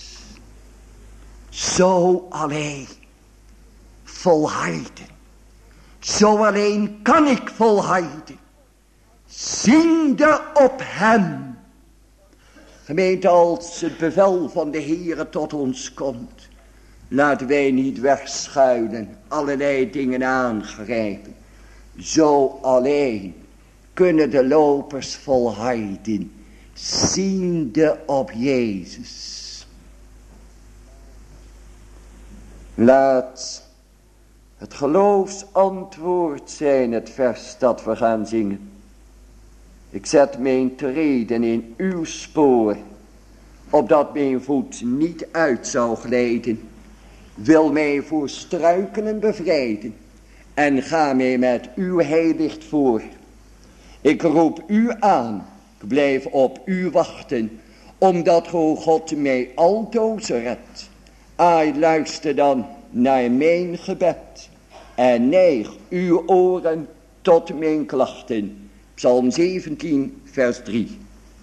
Zo alleen volharden. Zo alleen kan ik volharden. Ziende op hem. Gemeente, als het bevel van de Heere tot ons komt, laten wij niet wegschuilen, allerlei dingen aangrijpen. Zo alleen kunnen de lopers volharden, ziende op Jezus. Laat het geloofsantwoord zijn het vers dat we gaan zingen. Ik zet mijn treden in uw spoor, opdat mijn voet niet uit zou glijden. Wil mij voor struikelen bevrijden en ga mij met uw heilicht voor. Ik roep u aan, ik blijf op u wachten, omdat o God mij altoos redt. Ai, luister dan naar mijn gebed en neig uw oren tot mijn klachten. Psalm zeventien, vers drie.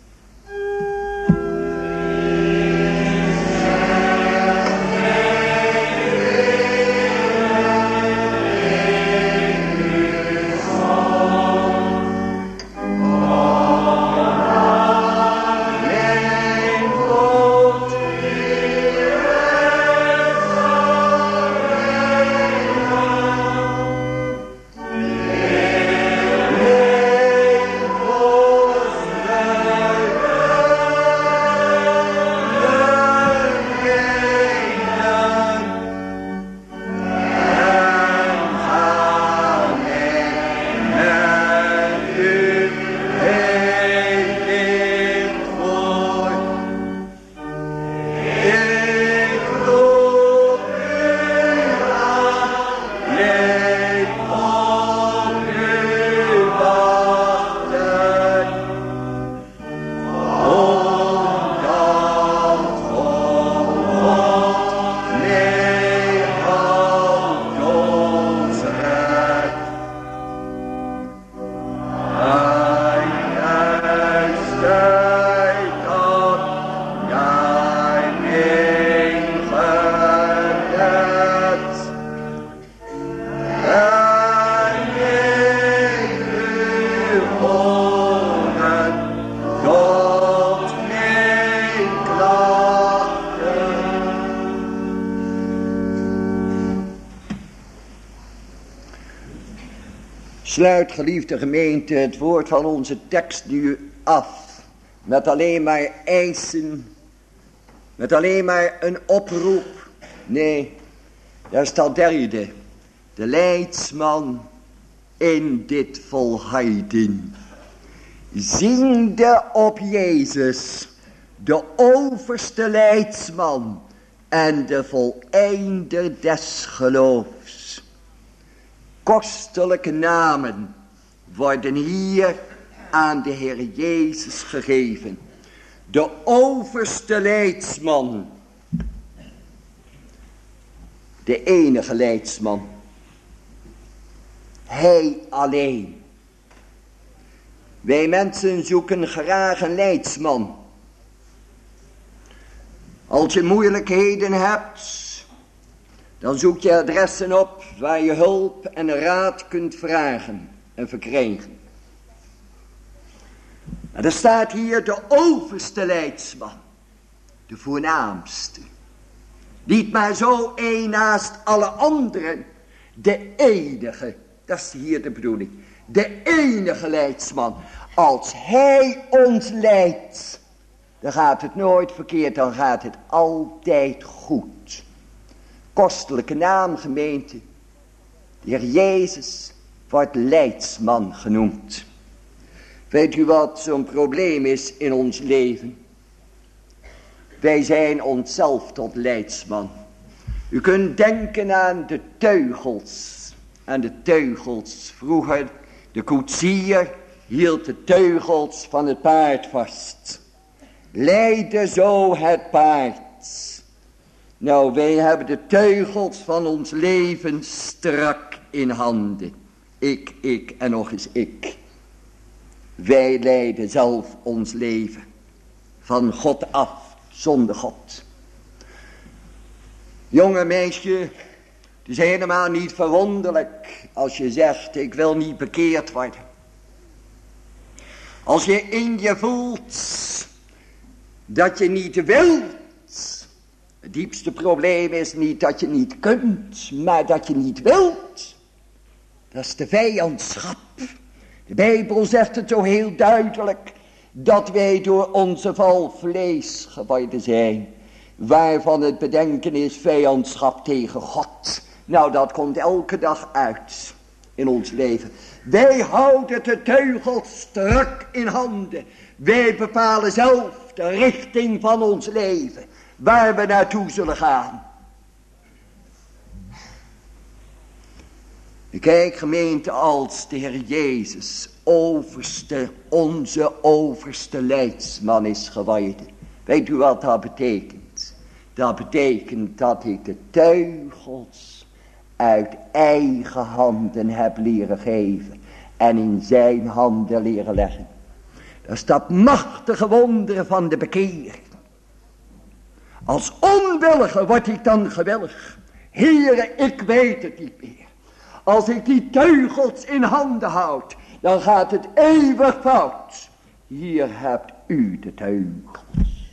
Sluit, geliefde gemeente, het woord van onze tekst nu af. Met alleen maar eisen. Met alleen maar een oproep. Nee, daar staat derde. De leidsman in dit volharden. Ziende op Jezus, de overste leidsman en de voleinder des geloofs. Kostelijke namen worden hier aan de Heer Jezus gegeven. De overste leidsman. De enige leidsman. Hij alleen. Wij mensen zoeken graag een leidsman. Als je moeilijkheden hebt, dan zoek je adressen op waar je hulp en raad kunt vragen en verkrijgen. En er staat hier de overste leidsman, de voornaamste. Niet maar zo één naast alle anderen, de enige, dat is hier de bedoeling. De enige leidsman, als hij ons leidt, dan gaat het nooit verkeerd, dan gaat het altijd goed. Kostelijke naam, gemeente. De Heer Jezus wordt leidsman genoemd. Weet u wat zo'n probleem is in ons leven? Wij zijn onszelf tot leidsman. U kunt denken aan de teugels. Aan de teugels. Vroeger, de koetsier hield de teugels van het paard vast. Leidde zo het paard. Nou, wij hebben de teugels van ons leven strak in handen. Ik, ik en nog eens ik. Wij leiden zelf ons leven van God af, zonder God. Jonge meisje, het is helemaal niet verwonderlijk als je zegt, ik wil niet bekeerd worden. Als je in je voelt dat je niet wilt. Het diepste probleem is niet dat je niet kunt, maar dat je niet wilt. Dat is de vijandschap. De Bijbel zegt het zo heel duidelijk, dat wij door onze val vlees geworden zijn, waarvan het bedenken is vijandschap tegen God. Nou, dat komt elke dag uit in ons leven. Wij houden de teugels strak in handen. Wij bepalen zelf de richting van ons leven, waar we naartoe zullen gaan. Kijk, gemeente, als de Heer Jezus overste, onze overste leidsman is geworden. Weet u wat dat betekent? Dat betekent dat ik de teugels uit eigen handen heb leren geven en in zijn handen leren leggen. Dat is dat machtige wonder van de bekering. Als onwillige word ik dan gewillig. Heere, ik weet het niet meer. Als ik die teugels in handen houd, dan gaat het eeuwig fout. Hier hebt u de teugels.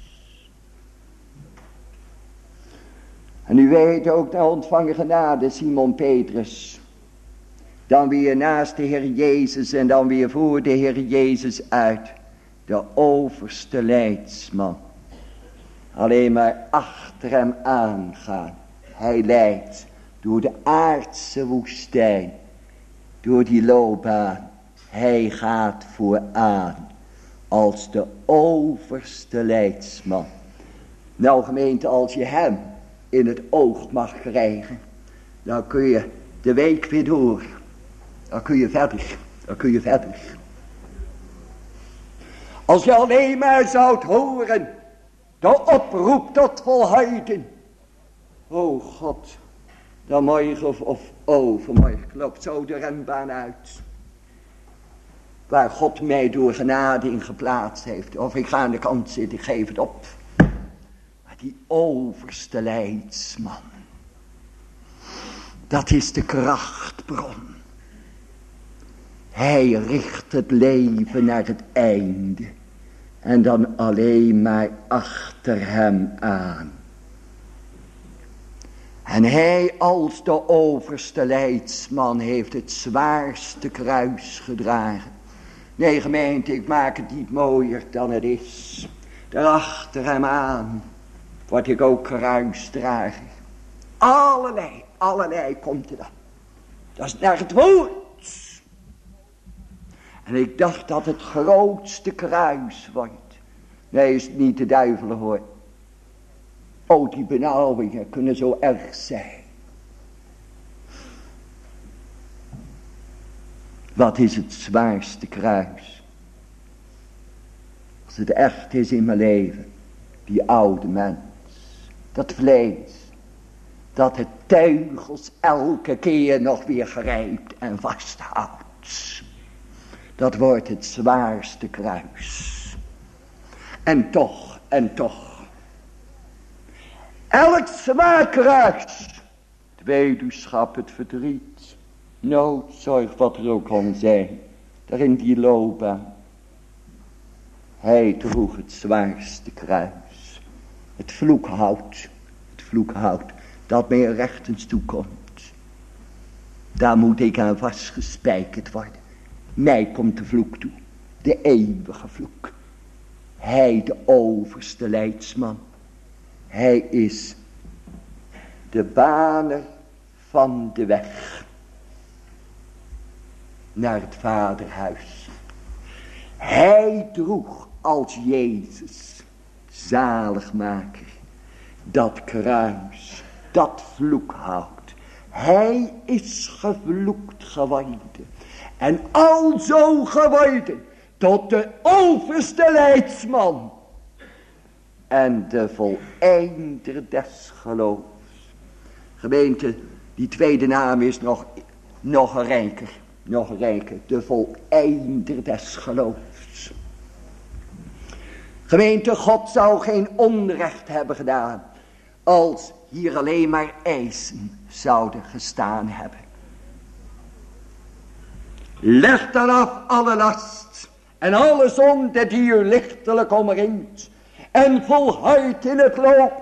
En u weet ook, na ontvangen genade, Simon Petrus. Dan weer naast de Heer Jezus en dan weer voor de Heer Jezus uit. De overste leidsman. Alleen maar achter hem aangaan. Hij leidt door de aardse woestijn. Door die loopbaan. Hij gaat vooraan. Als de overste leidsman. Nou gemeente, als je hem in het oog mag krijgen. Dan kun je de week weer door. Dan kun je verder. Dan kun je verder. Als je alleen maar zou horen. De oproep tot volhouden. O God. Dan morgen of, of overmorgen klopt zo de renbaan uit. Waar God mij door genade in geplaatst heeft. Of ik ga aan de kant zitten, ik geef het op. Maar die overste leidsman. Dat is de krachtbron. Hij richt het leven naar het einde. En dan alleen maar achter hem aan. En hij als de overste leidsman heeft het zwaarste kruis gedragen. Nee gemeente, ik maak het niet mooier dan het is. Daarachter hem aan word ik ook kruisdrager. Allerlei, allerlei komt er dan. Dat is naar het woord. En ik dacht dat het grootste kruis wordt. Nee, is het niet de duivel hoor. Oh, die benauwingen kunnen zo erg zijn. Wat is het zwaarste kruis? Als het echt is in mijn leven. Die oude mens. Dat vlees. Dat het teugels elke keer nog weer grijpt en vasthoudt. Dat wordt het zwaarste kruis. En toch, en toch. Elk zwaar kruis. Het weduwschap, het verdriet. Nood, zorg, wat er ook kan zijn. Daar in die loopbaan. Hij droeg het zwaarste kruis. Het vloekhout. Het vloekhout. Dat mij rechtens toekomt. Daar moet ik aan vastgespijkerd worden. Mij komt de vloek toe. De eeuwige vloek. Hij de overste leidsman. Hij is de baner van de weg. Naar het vaderhuis. Hij droeg als Jezus. Zaligmaker. Dat kruis. Dat vloekhout. Hij is gevloekt geworden. En alzo geworden. Tot de overste leidsman. En de voleinder des geloofs. Gemeente, die tweede naam is nog, nog rijker. nog rijker, de voleinder des geloofs. Gemeente, God zou geen onrecht hebben gedaan als hier alleen maar eisen zouden gestaan hebben. Leg dan af alle last en alle zonde die u lichtelijk omringt en volhard in het loop.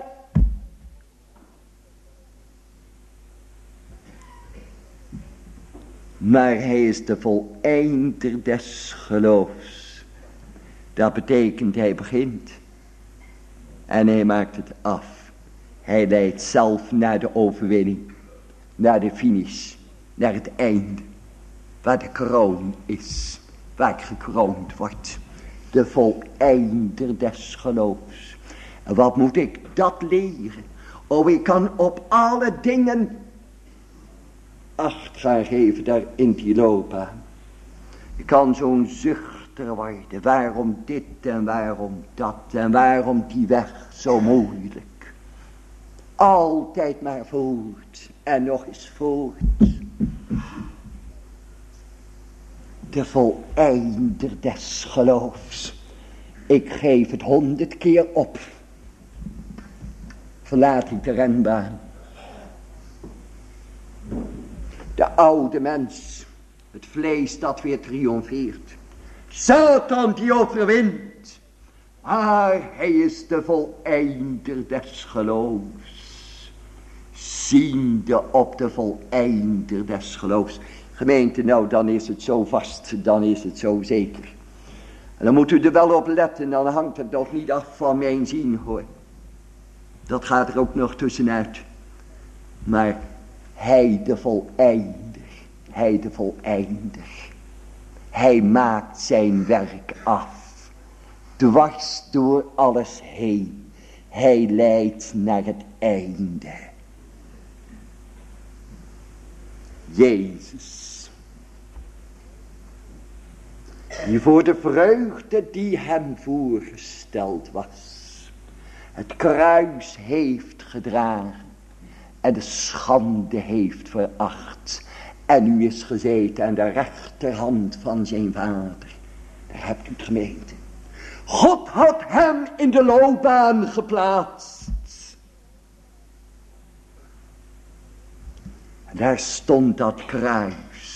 Maar hij is de voleinder des geloofs. Dat betekent hij begint en hij maakt het af. Hij leidt zelf naar de overwinning, naar de finish, naar het einde. Waar de kroon is, waar ik gekroond word. De voleinder des geloofs. En wat moet ik dat leren? Oh, ik kan op alle dingen acht gaan geven daar in die loopbaan. Ik kan zo'n zuchter worden. Waarom dit en waarom dat en waarom die weg zo moeilijk. Altijd maar voort en nog eens voort. De voleinder des geloofs. Ik geef het honderd keer op. Verlaat ik de renbaan. De oude mens. Het vlees dat weer triomfeert. Satan die overwint. Maar hij is de voleinder des geloofs. Ziende op de voleinder des geloofs. Gemeente, nou dan is het zo vast, dan is het zo zeker. En dan moet u er wel op letten, dan hangt het nog niet af van mijn zien hoor. Dat gaat er ook nog tussenuit. Maar hij de voleinder, hij de voleinder. Hij maakt zijn werk af, dwars door alles heen. Hij leidt naar het einde. Jezus. Die voor de vreugde die hem voorgesteld was, het kruis heeft gedragen en de schande heeft veracht. En nu is gezeten aan de rechterhand van zijn vader. Daar hebt u het gemeente. God had hem in de loopbaan geplaatst. En daar stond dat kruis.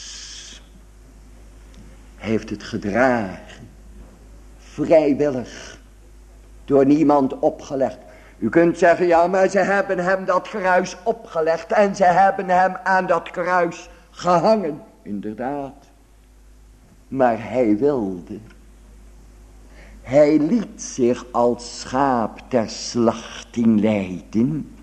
Hij heeft het gedragen. Vrijwillig. Door niemand opgelegd. U kunt zeggen, ja, maar ze hebben hem dat kruis opgelegd. En ze hebben hem aan dat kruis gehangen. Inderdaad. Maar hij wilde. Hij liet zich als schaap ter slachting leiden.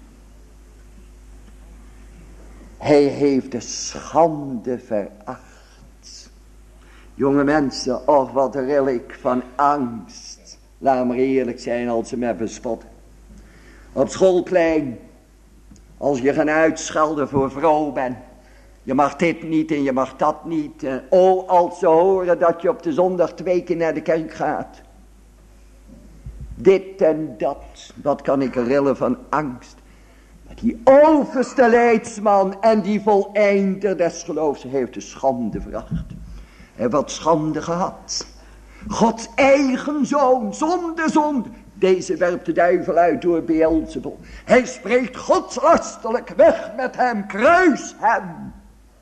Hij heeft de schande veracht. Jonge mensen, och wat ril ik van angst. Laat maar eerlijk zijn als ze me bespotten. Op schoolplein, als je gaan uitschelden voor vrouw bent. Je mag dit niet en je mag dat niet. En oh, als ze horen dat je op de zondag twee keer naar de kerk gaat. Dit en dat, wat kan ik rillen van angst. Maar die overste leidsman en die voleinder des geloofs heeft de schande veracht. Hij heeft wat schande gehad. Gods eigen zoon, zonde, zonde. Deze werpt de duivel uit door Beelzebul. Hij spreekt godslastelijk, weg met hem, kruis hem.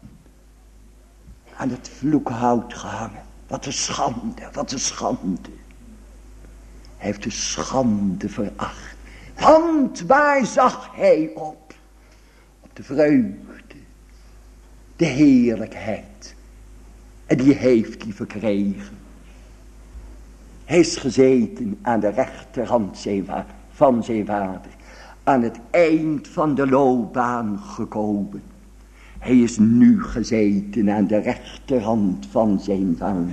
Aan het vloekhout gehangen. Wat een schande, wat een schande. Hij heeft de schande veracht. Want waar zag hij op? Op de vreugde. De heerlijkheid. En die heeft hij verkregen. Hij is gezeten aan de rechterhand van zijn vader. Aan het eind van de loopbaan gekomen. Hij is nu gezeten aan de rechterhand van zijn vader.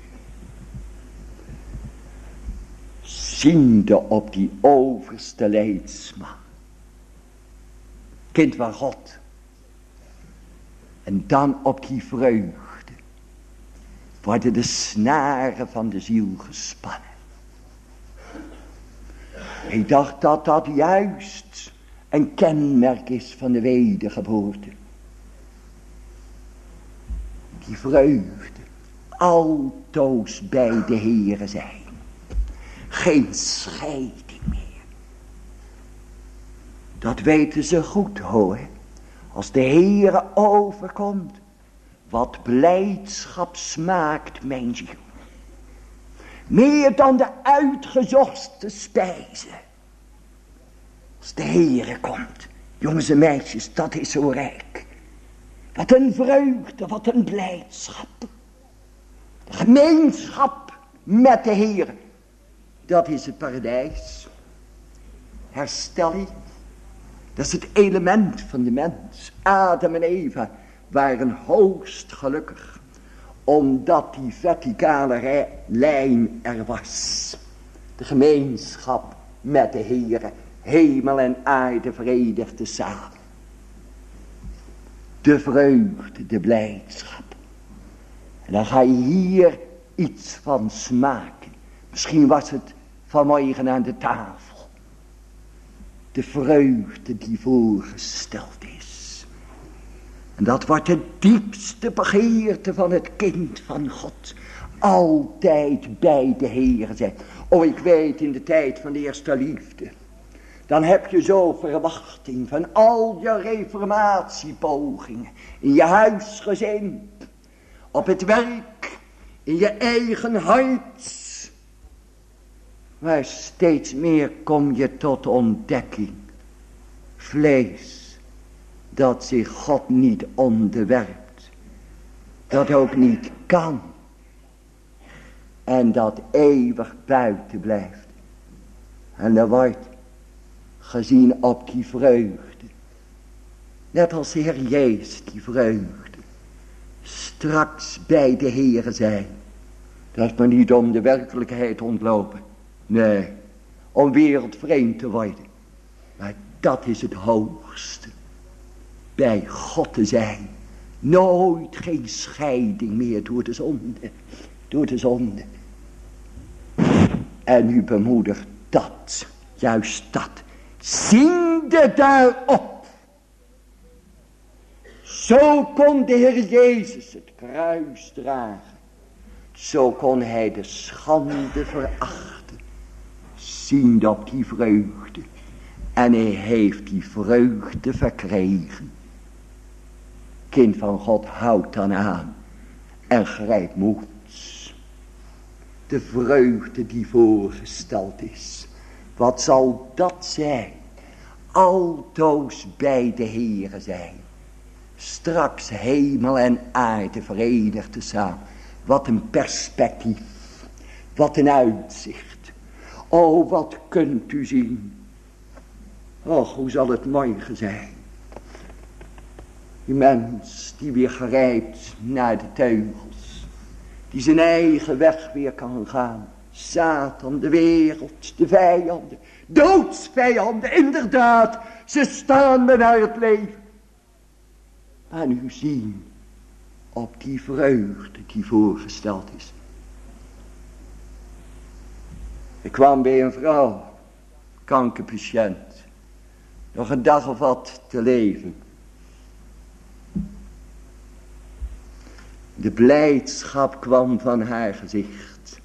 Ziende op die overste leidsman. Kind van God. En dan op die vreugde. Worden de snaren van de ziel gespannen. Hij dacht dat dat juist een kenmerk is van de wedergeboorte. die vreugde altoos bij de Heere zijn. Geen scheiding meer. Dat weten ze goed hoor. Als de Heere overkomt. Wat blijdschap smaakt mijn ziel. Meer dan de uitgezochte spijzen. Als de Heere komt. Jongens en meisjes, dat is zo rijk. Wat een vreugde, wat een blijdschap. De gemeenschap met de Heere. Dat is het paradijs. Herstelling. Dat is het element van de mens. Adam en Eva waren hoogst gelukkig. Omdat die verticale lijn er was. De gemeenschap met de Heere. Hemel en aarde verenigd samen. De vreugde, de blijdschap. En dan ga je hier iets van smaken. Misschien was het vanmorgen aan de tafel. De vreugde die voorgesteld is. En dat wordt de diepste begeerte van het kind van God. Altijd bij de Heer zijn. Oh, ik weet in de tijd van de eerste liefde. Dan heb je zo verwachting van al je reformatiepogingen. In je huisgezin. Op het werk. In je eigen hart. Maar steeds meer kom je tot ontdekking. Vlees. Dat zich God niet onderwerpt. Dat ook niet kan. En dat eeuwig buiten blijft. En dan wordt gezien op die vreugde. Net als de Heer Jezus die vreugde. Straks bij de Heere zijn. Dat is maar niet om de werkelijkheid ontlopen. Nee, om wereldvreemd te worden. Maar dat is het hoogste. Bij God te zijn. Nooit geen scheiding meer door de zonde. Door de zonde. En u bemoedigt dat. Juist dat. Ziende daarop. Zo kon de Heer Jezus het kruis dragen. Zo kon hij de schande verachten. Ziende op die vreugde. En hij heeft die vreugde verkregen. Kind van God, houd dan aan. En grijp moeds. De vreugde die voorgesteld is. Wat zal dat zijn? Altoos bij de Heere zijn. Straks hemel en aarde verenigd tezamen. Wat een perspectief. Wat een uitzicht. Oh, wat kunt u zien. Och, hoe zal het morgen zijn. Die mens die weer grijpt naar de teugels. Die zijn eigen weg weer kan gaan. Satan, de wereld, de vijanden. Doodsvijanden, inderdaad. Ze staan me naar het leven. Maar nu zien op die vreugde die voorgesteld is. Ik kwam bij een vrouw, kankerpatiënt. Nog een dag of wat te leven. De blijdschap kwam van haar gezicht.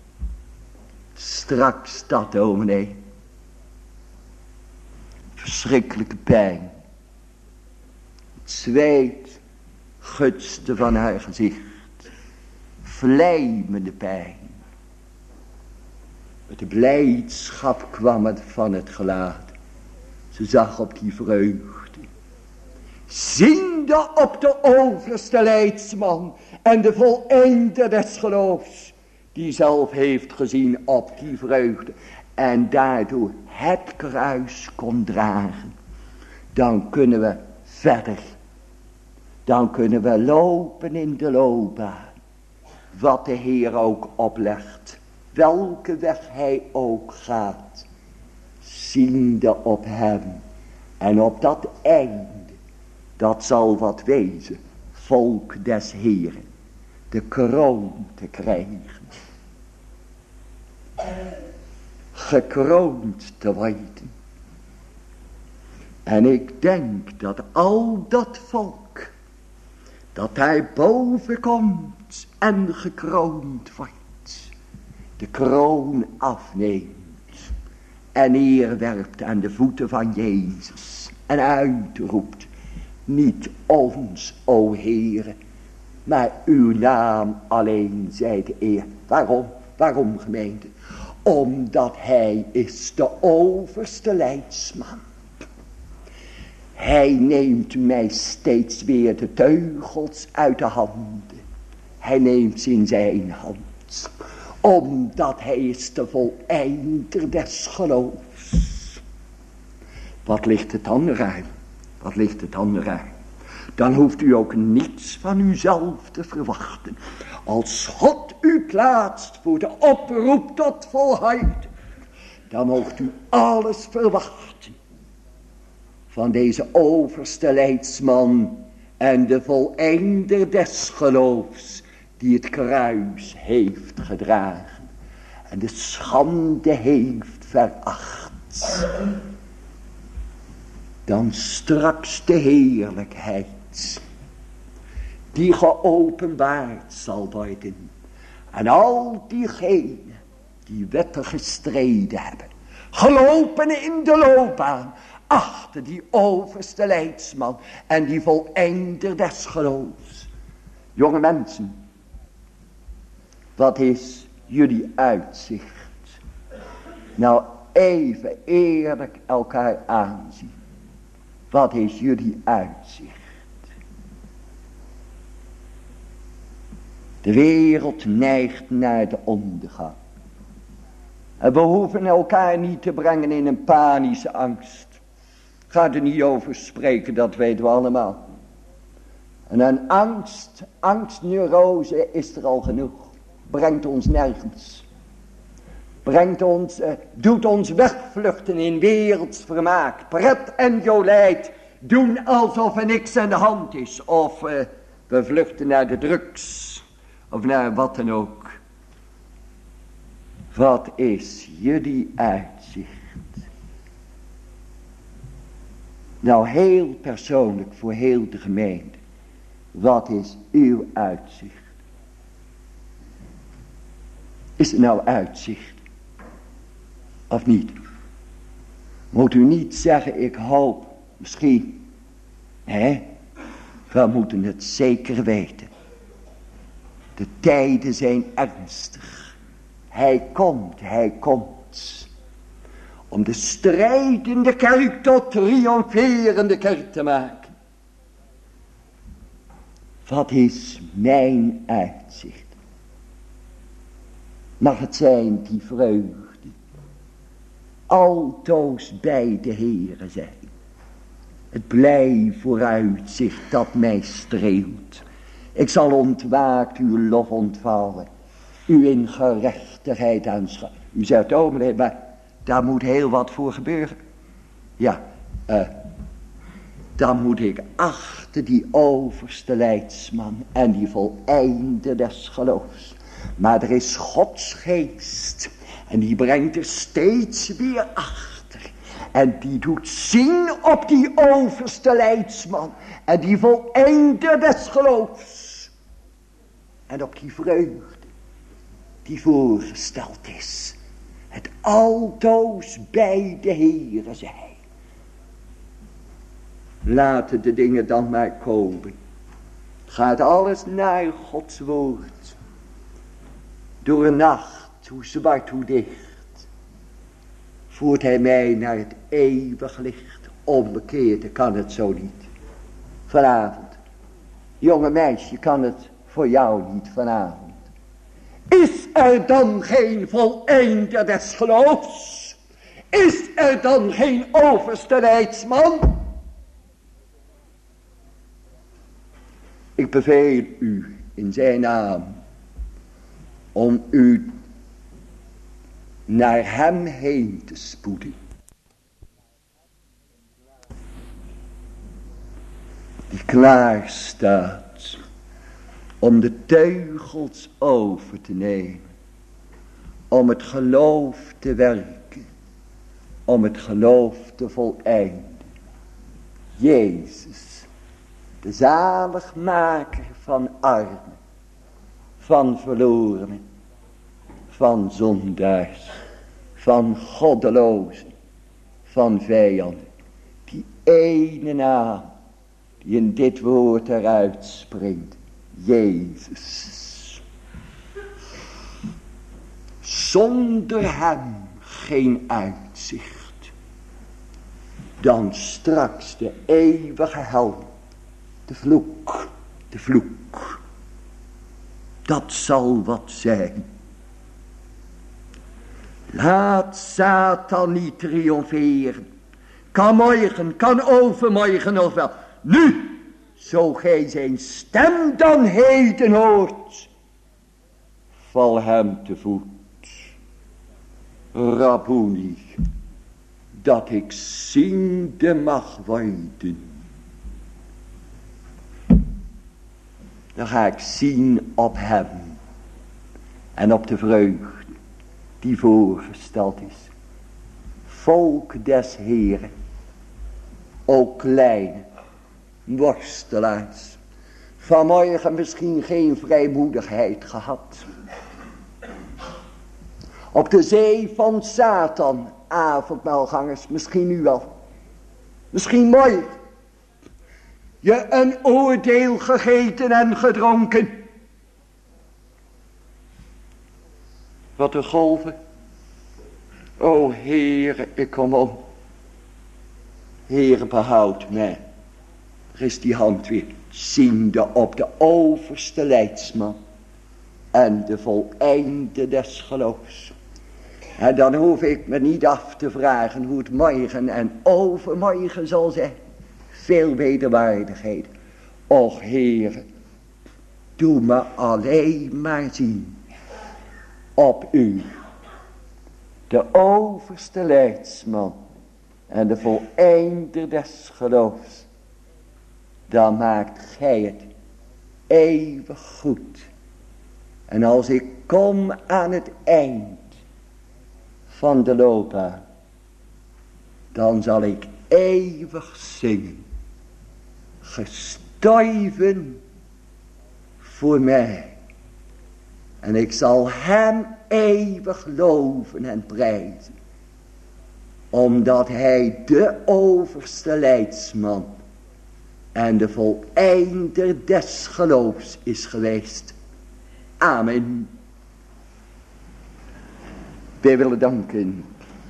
Straks dat, dominee. Verschrikkelijke pijn. Het zweet gutste van haar gezicht. Vlijmende pijn. Met de blijdschap kwam het van het gelaat. Ze zag op die vreugde. Ziende op de overste leidsman en de voleinder des geloofs. Die zelf heeft gezien op die vreugde. En daardoor het kruis kon dragen. Dan kunnen we verder. Dan kunnen we lopen in de loopbaan. Wat de Heer ook oplegt. Welke weg hij ook gaat. Ziende op hem. En op dat einde. Dat zal wat wezen. Volk des Heeren. De kroon te krijgen. Gekroond te worden. En ik denk dat al dat volk. dat hij boven komt en gekroond wordt, de kroon afneemt en neerwerpt aan de voeten van Jezus en uitroept, niet ons, o Heere, maar uw naam alleen zij de eer. Waarom? Waarom, gemeente? Omdat hij is de overste leidsman. Hij neemt mij steeds weer de teugels uit de handen. Hij neemt ze in zijn hand. Omdat hij is de voleinder des geloofs. Wat ligt het dan ruim? Wat ligt het dan ruim? Dan hoeft u ook niets van uzelf te verwachten. Als God u plaatst voor de oproep tot volharding, dan moogt u alles verwachten van deze overste leidsman en de voleinder des geloofs, die het kruis heeft gedragen en de schande heeft veracht. Dan straks de heerlijkheid die geopenbaard zal worden en al diegenen die wettig gestreden hebben, gelopen in de loopbaan achter die overste leidsman en die voleinder des geloofs. Jonge mensen, wat is jullie uitzicht? Nou, even eerlijk elkaar aanzien. Wat is jullie uitzicht? De wereld neigt naar de ondergang. En we hoeven elkaar niet te brengen in een panische angst. Ga er niet over spreken, dat weten we allemaal. En een angst, angstneurose is er al genoeg. Brengt ons nergens. Brengt ons, uh, doet ons wegvluchten in werelds vermaak. Pret en jolijt doen alsof er niks aan de hand is. Of uh, we vluchten naar de drugs. Of naar wat dan ook. Wat is jullie uitzicht? Nou, heel persoonlijk voor heel de gemeente. Wat is uw uitzicht? Is het nou uitzicht? Of niet? Moet u niet zeggen, ik hoop, misschien. Hè? We moeten het zeker weten. De tijden zijn ernstig. Hij komt, hij komt. Om de strijdende kerk tot triomferende kerk te maken. Wat is mijn uitzicht? Mag het zijn die vreugde altoos bij de Heere zijn. Het blij vooruitzicht dat mij streelt. Ik zal ontwaakt uw lof ontvouwen. U in gerechtigheid aanschouwen. U zegt, oh meneer, maar daar moet heel wat voor gebeuren. Ja, uh, dan moet ik achter die overste leidsman en die voleinder des geloofs. Maar er is Gods geest en die brengt er steeds weer achter. En die doet zien op die overste leidsman en die voleinder des geloofs. En op die vreugde die voorgesteld is. Het altoos bij de Heere zijn. Laten de dingen dan maar komen. Gaat alles naar Gods woord. Door een nacht, hoe zwart, hoe dicht, voert hij mij naar het eeuwig licht. Ombekeerd, kan het zo niet. Vanavond, jonge meisje, kan het voor jou niet vanavond. Is er dan geen voleinder des geloofs? Is er dan geen overste leidsman? Ik beveel u in zijn naam om u naar hem heen te spoeden. Die klaar staat om de teugels over te nemen. Om het geloof te werken. Om het geloof te voleinden. Jezus, de zaligmaker van armen, van verlorenen, van zondaars, van goddelozen, van vijanden. Die ene naam die in dit woord eruit springt. Jezus. Zonder hem geen uitzicht. Dan straks de eeuwige hel. De vloek. De vloek. Dat zal wat zijn. Laat Satan niet triomferen. Kan morgen, kan overmorgen nog wel. Nu, zo gij zijn stem dan heden hoort, val hem te voet. Rabboni, dat ik ziende mag worden. Dan ga ik zien op hem en op de vreugde die voorgesteld is. Volk des Heren, ook kleine worstelaars, vanmorgen misschien geen vrijmoedigheid gehad. Op de zee van Satan, avondmaalgangers, misschien nu al. Misschien morgen. Je een oordeel gegeten en gedronken. Wat de golven. O Heere, ik kom om. Heere, behoud mij. Er is die hand weer. Ziende op de overste leidsman. En de voleinde des geloofs. En dan hoef ik me niet af te vragen hoe het morgen en overmorgen zal zijn. Veel wederwaardigheid. Och Heere, doe me alleen maar zien. Op u. De overste leidsman. En de voleinder des geloofs. Dan maakt gij het eeuwig goed. En als ik kom aan het eind van de loopbaan, dan zal ik eeuwig zingen. Gestorven voor mij. En ik zal hem eeuwig loven en prijzen. Omdat hij de overste leidsman en de voleinder des geloofs is geweest. Amen. Wij willen danken.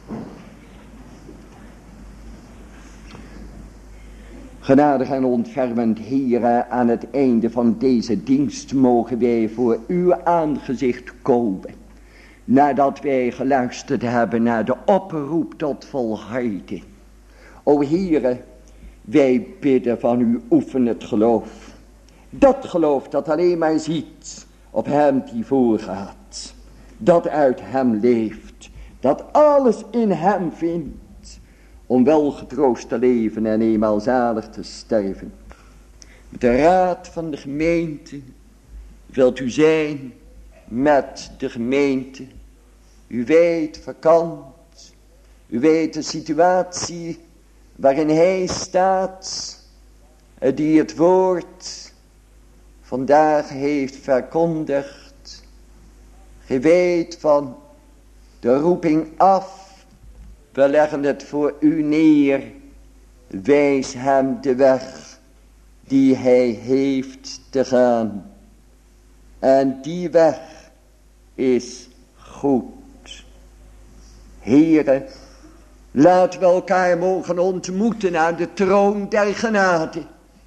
Genadig en ontfermend Heere, aan het einde van deze dienst mogen wij voor uw aangezicht komen. Nadat wij geluisterd hebben naar de oproep tot volharding. O Heere, wij bidden van u, oefen het geloof. Dat geloof dat alleen maar ziet op hem die voorgaat. Dat uit hem leeft. Dat alles in hem vindt. Om welgetroost te leven en eenmaal zalig te sterven. Met de raad van de gemeente wilt u zijn met de gemeente. U weet vakant. U weet de situatie waarin hij staat. Die het woord vandaag heeft verkondigd. Gij weet van de roeping af. We leggen het voor u neer. Wijs hem de weg die hij heeft te gaan. En die weg is goed. Heere, laat we elkaar mogen ontmoeten aan de troon der genade.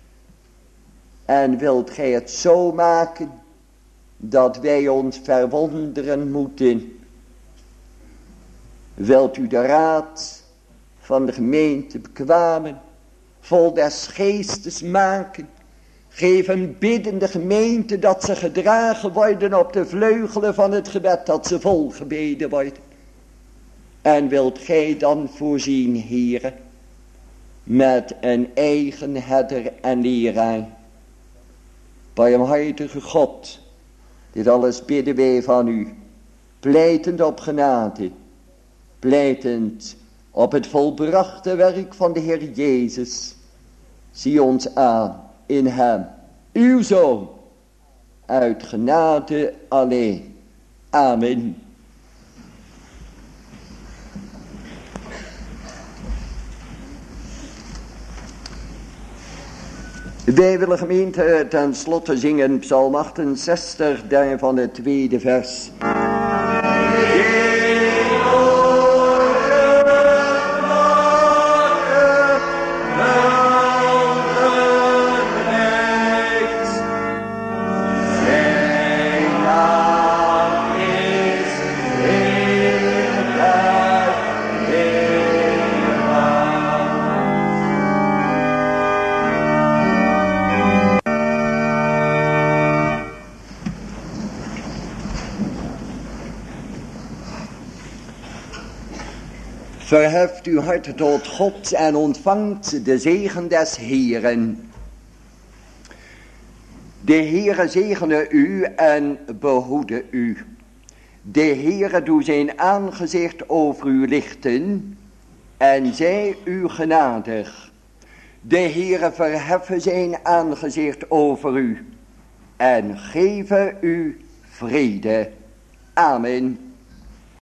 En wilt gij het zo maken dat wij ons verwonderen moeten. Wilt u de raad van de gemeente bekwamen, vol des geestes maken. Geef een biddende gemeente dat ze gedragen worden op de vleugelen van het gebed, dat ze volgebeden worden. En wilt gij dan voorzien, Heere, met een eigen herder en leraar. Barmhartige God, dit alles bidden wij van u, pleitend op genade, pleitend op het volbrachte werk van de Heer Jezus. Zie ons aan in hem, uw Zoon, uit genade alleen. Amen. Wij willen gemeente ten slotte zingen Psalm achtenzestig, daarvan het tweede vers. Verheft uw hart tot God en ontvangt de zegen des Heeren. De Heere zegene u en behoede u. De Heere doe zijn aangezicht over u lichten en zij u genadig. De Heere verheffen zijn aangezicht over u en geven u vrede. Amen.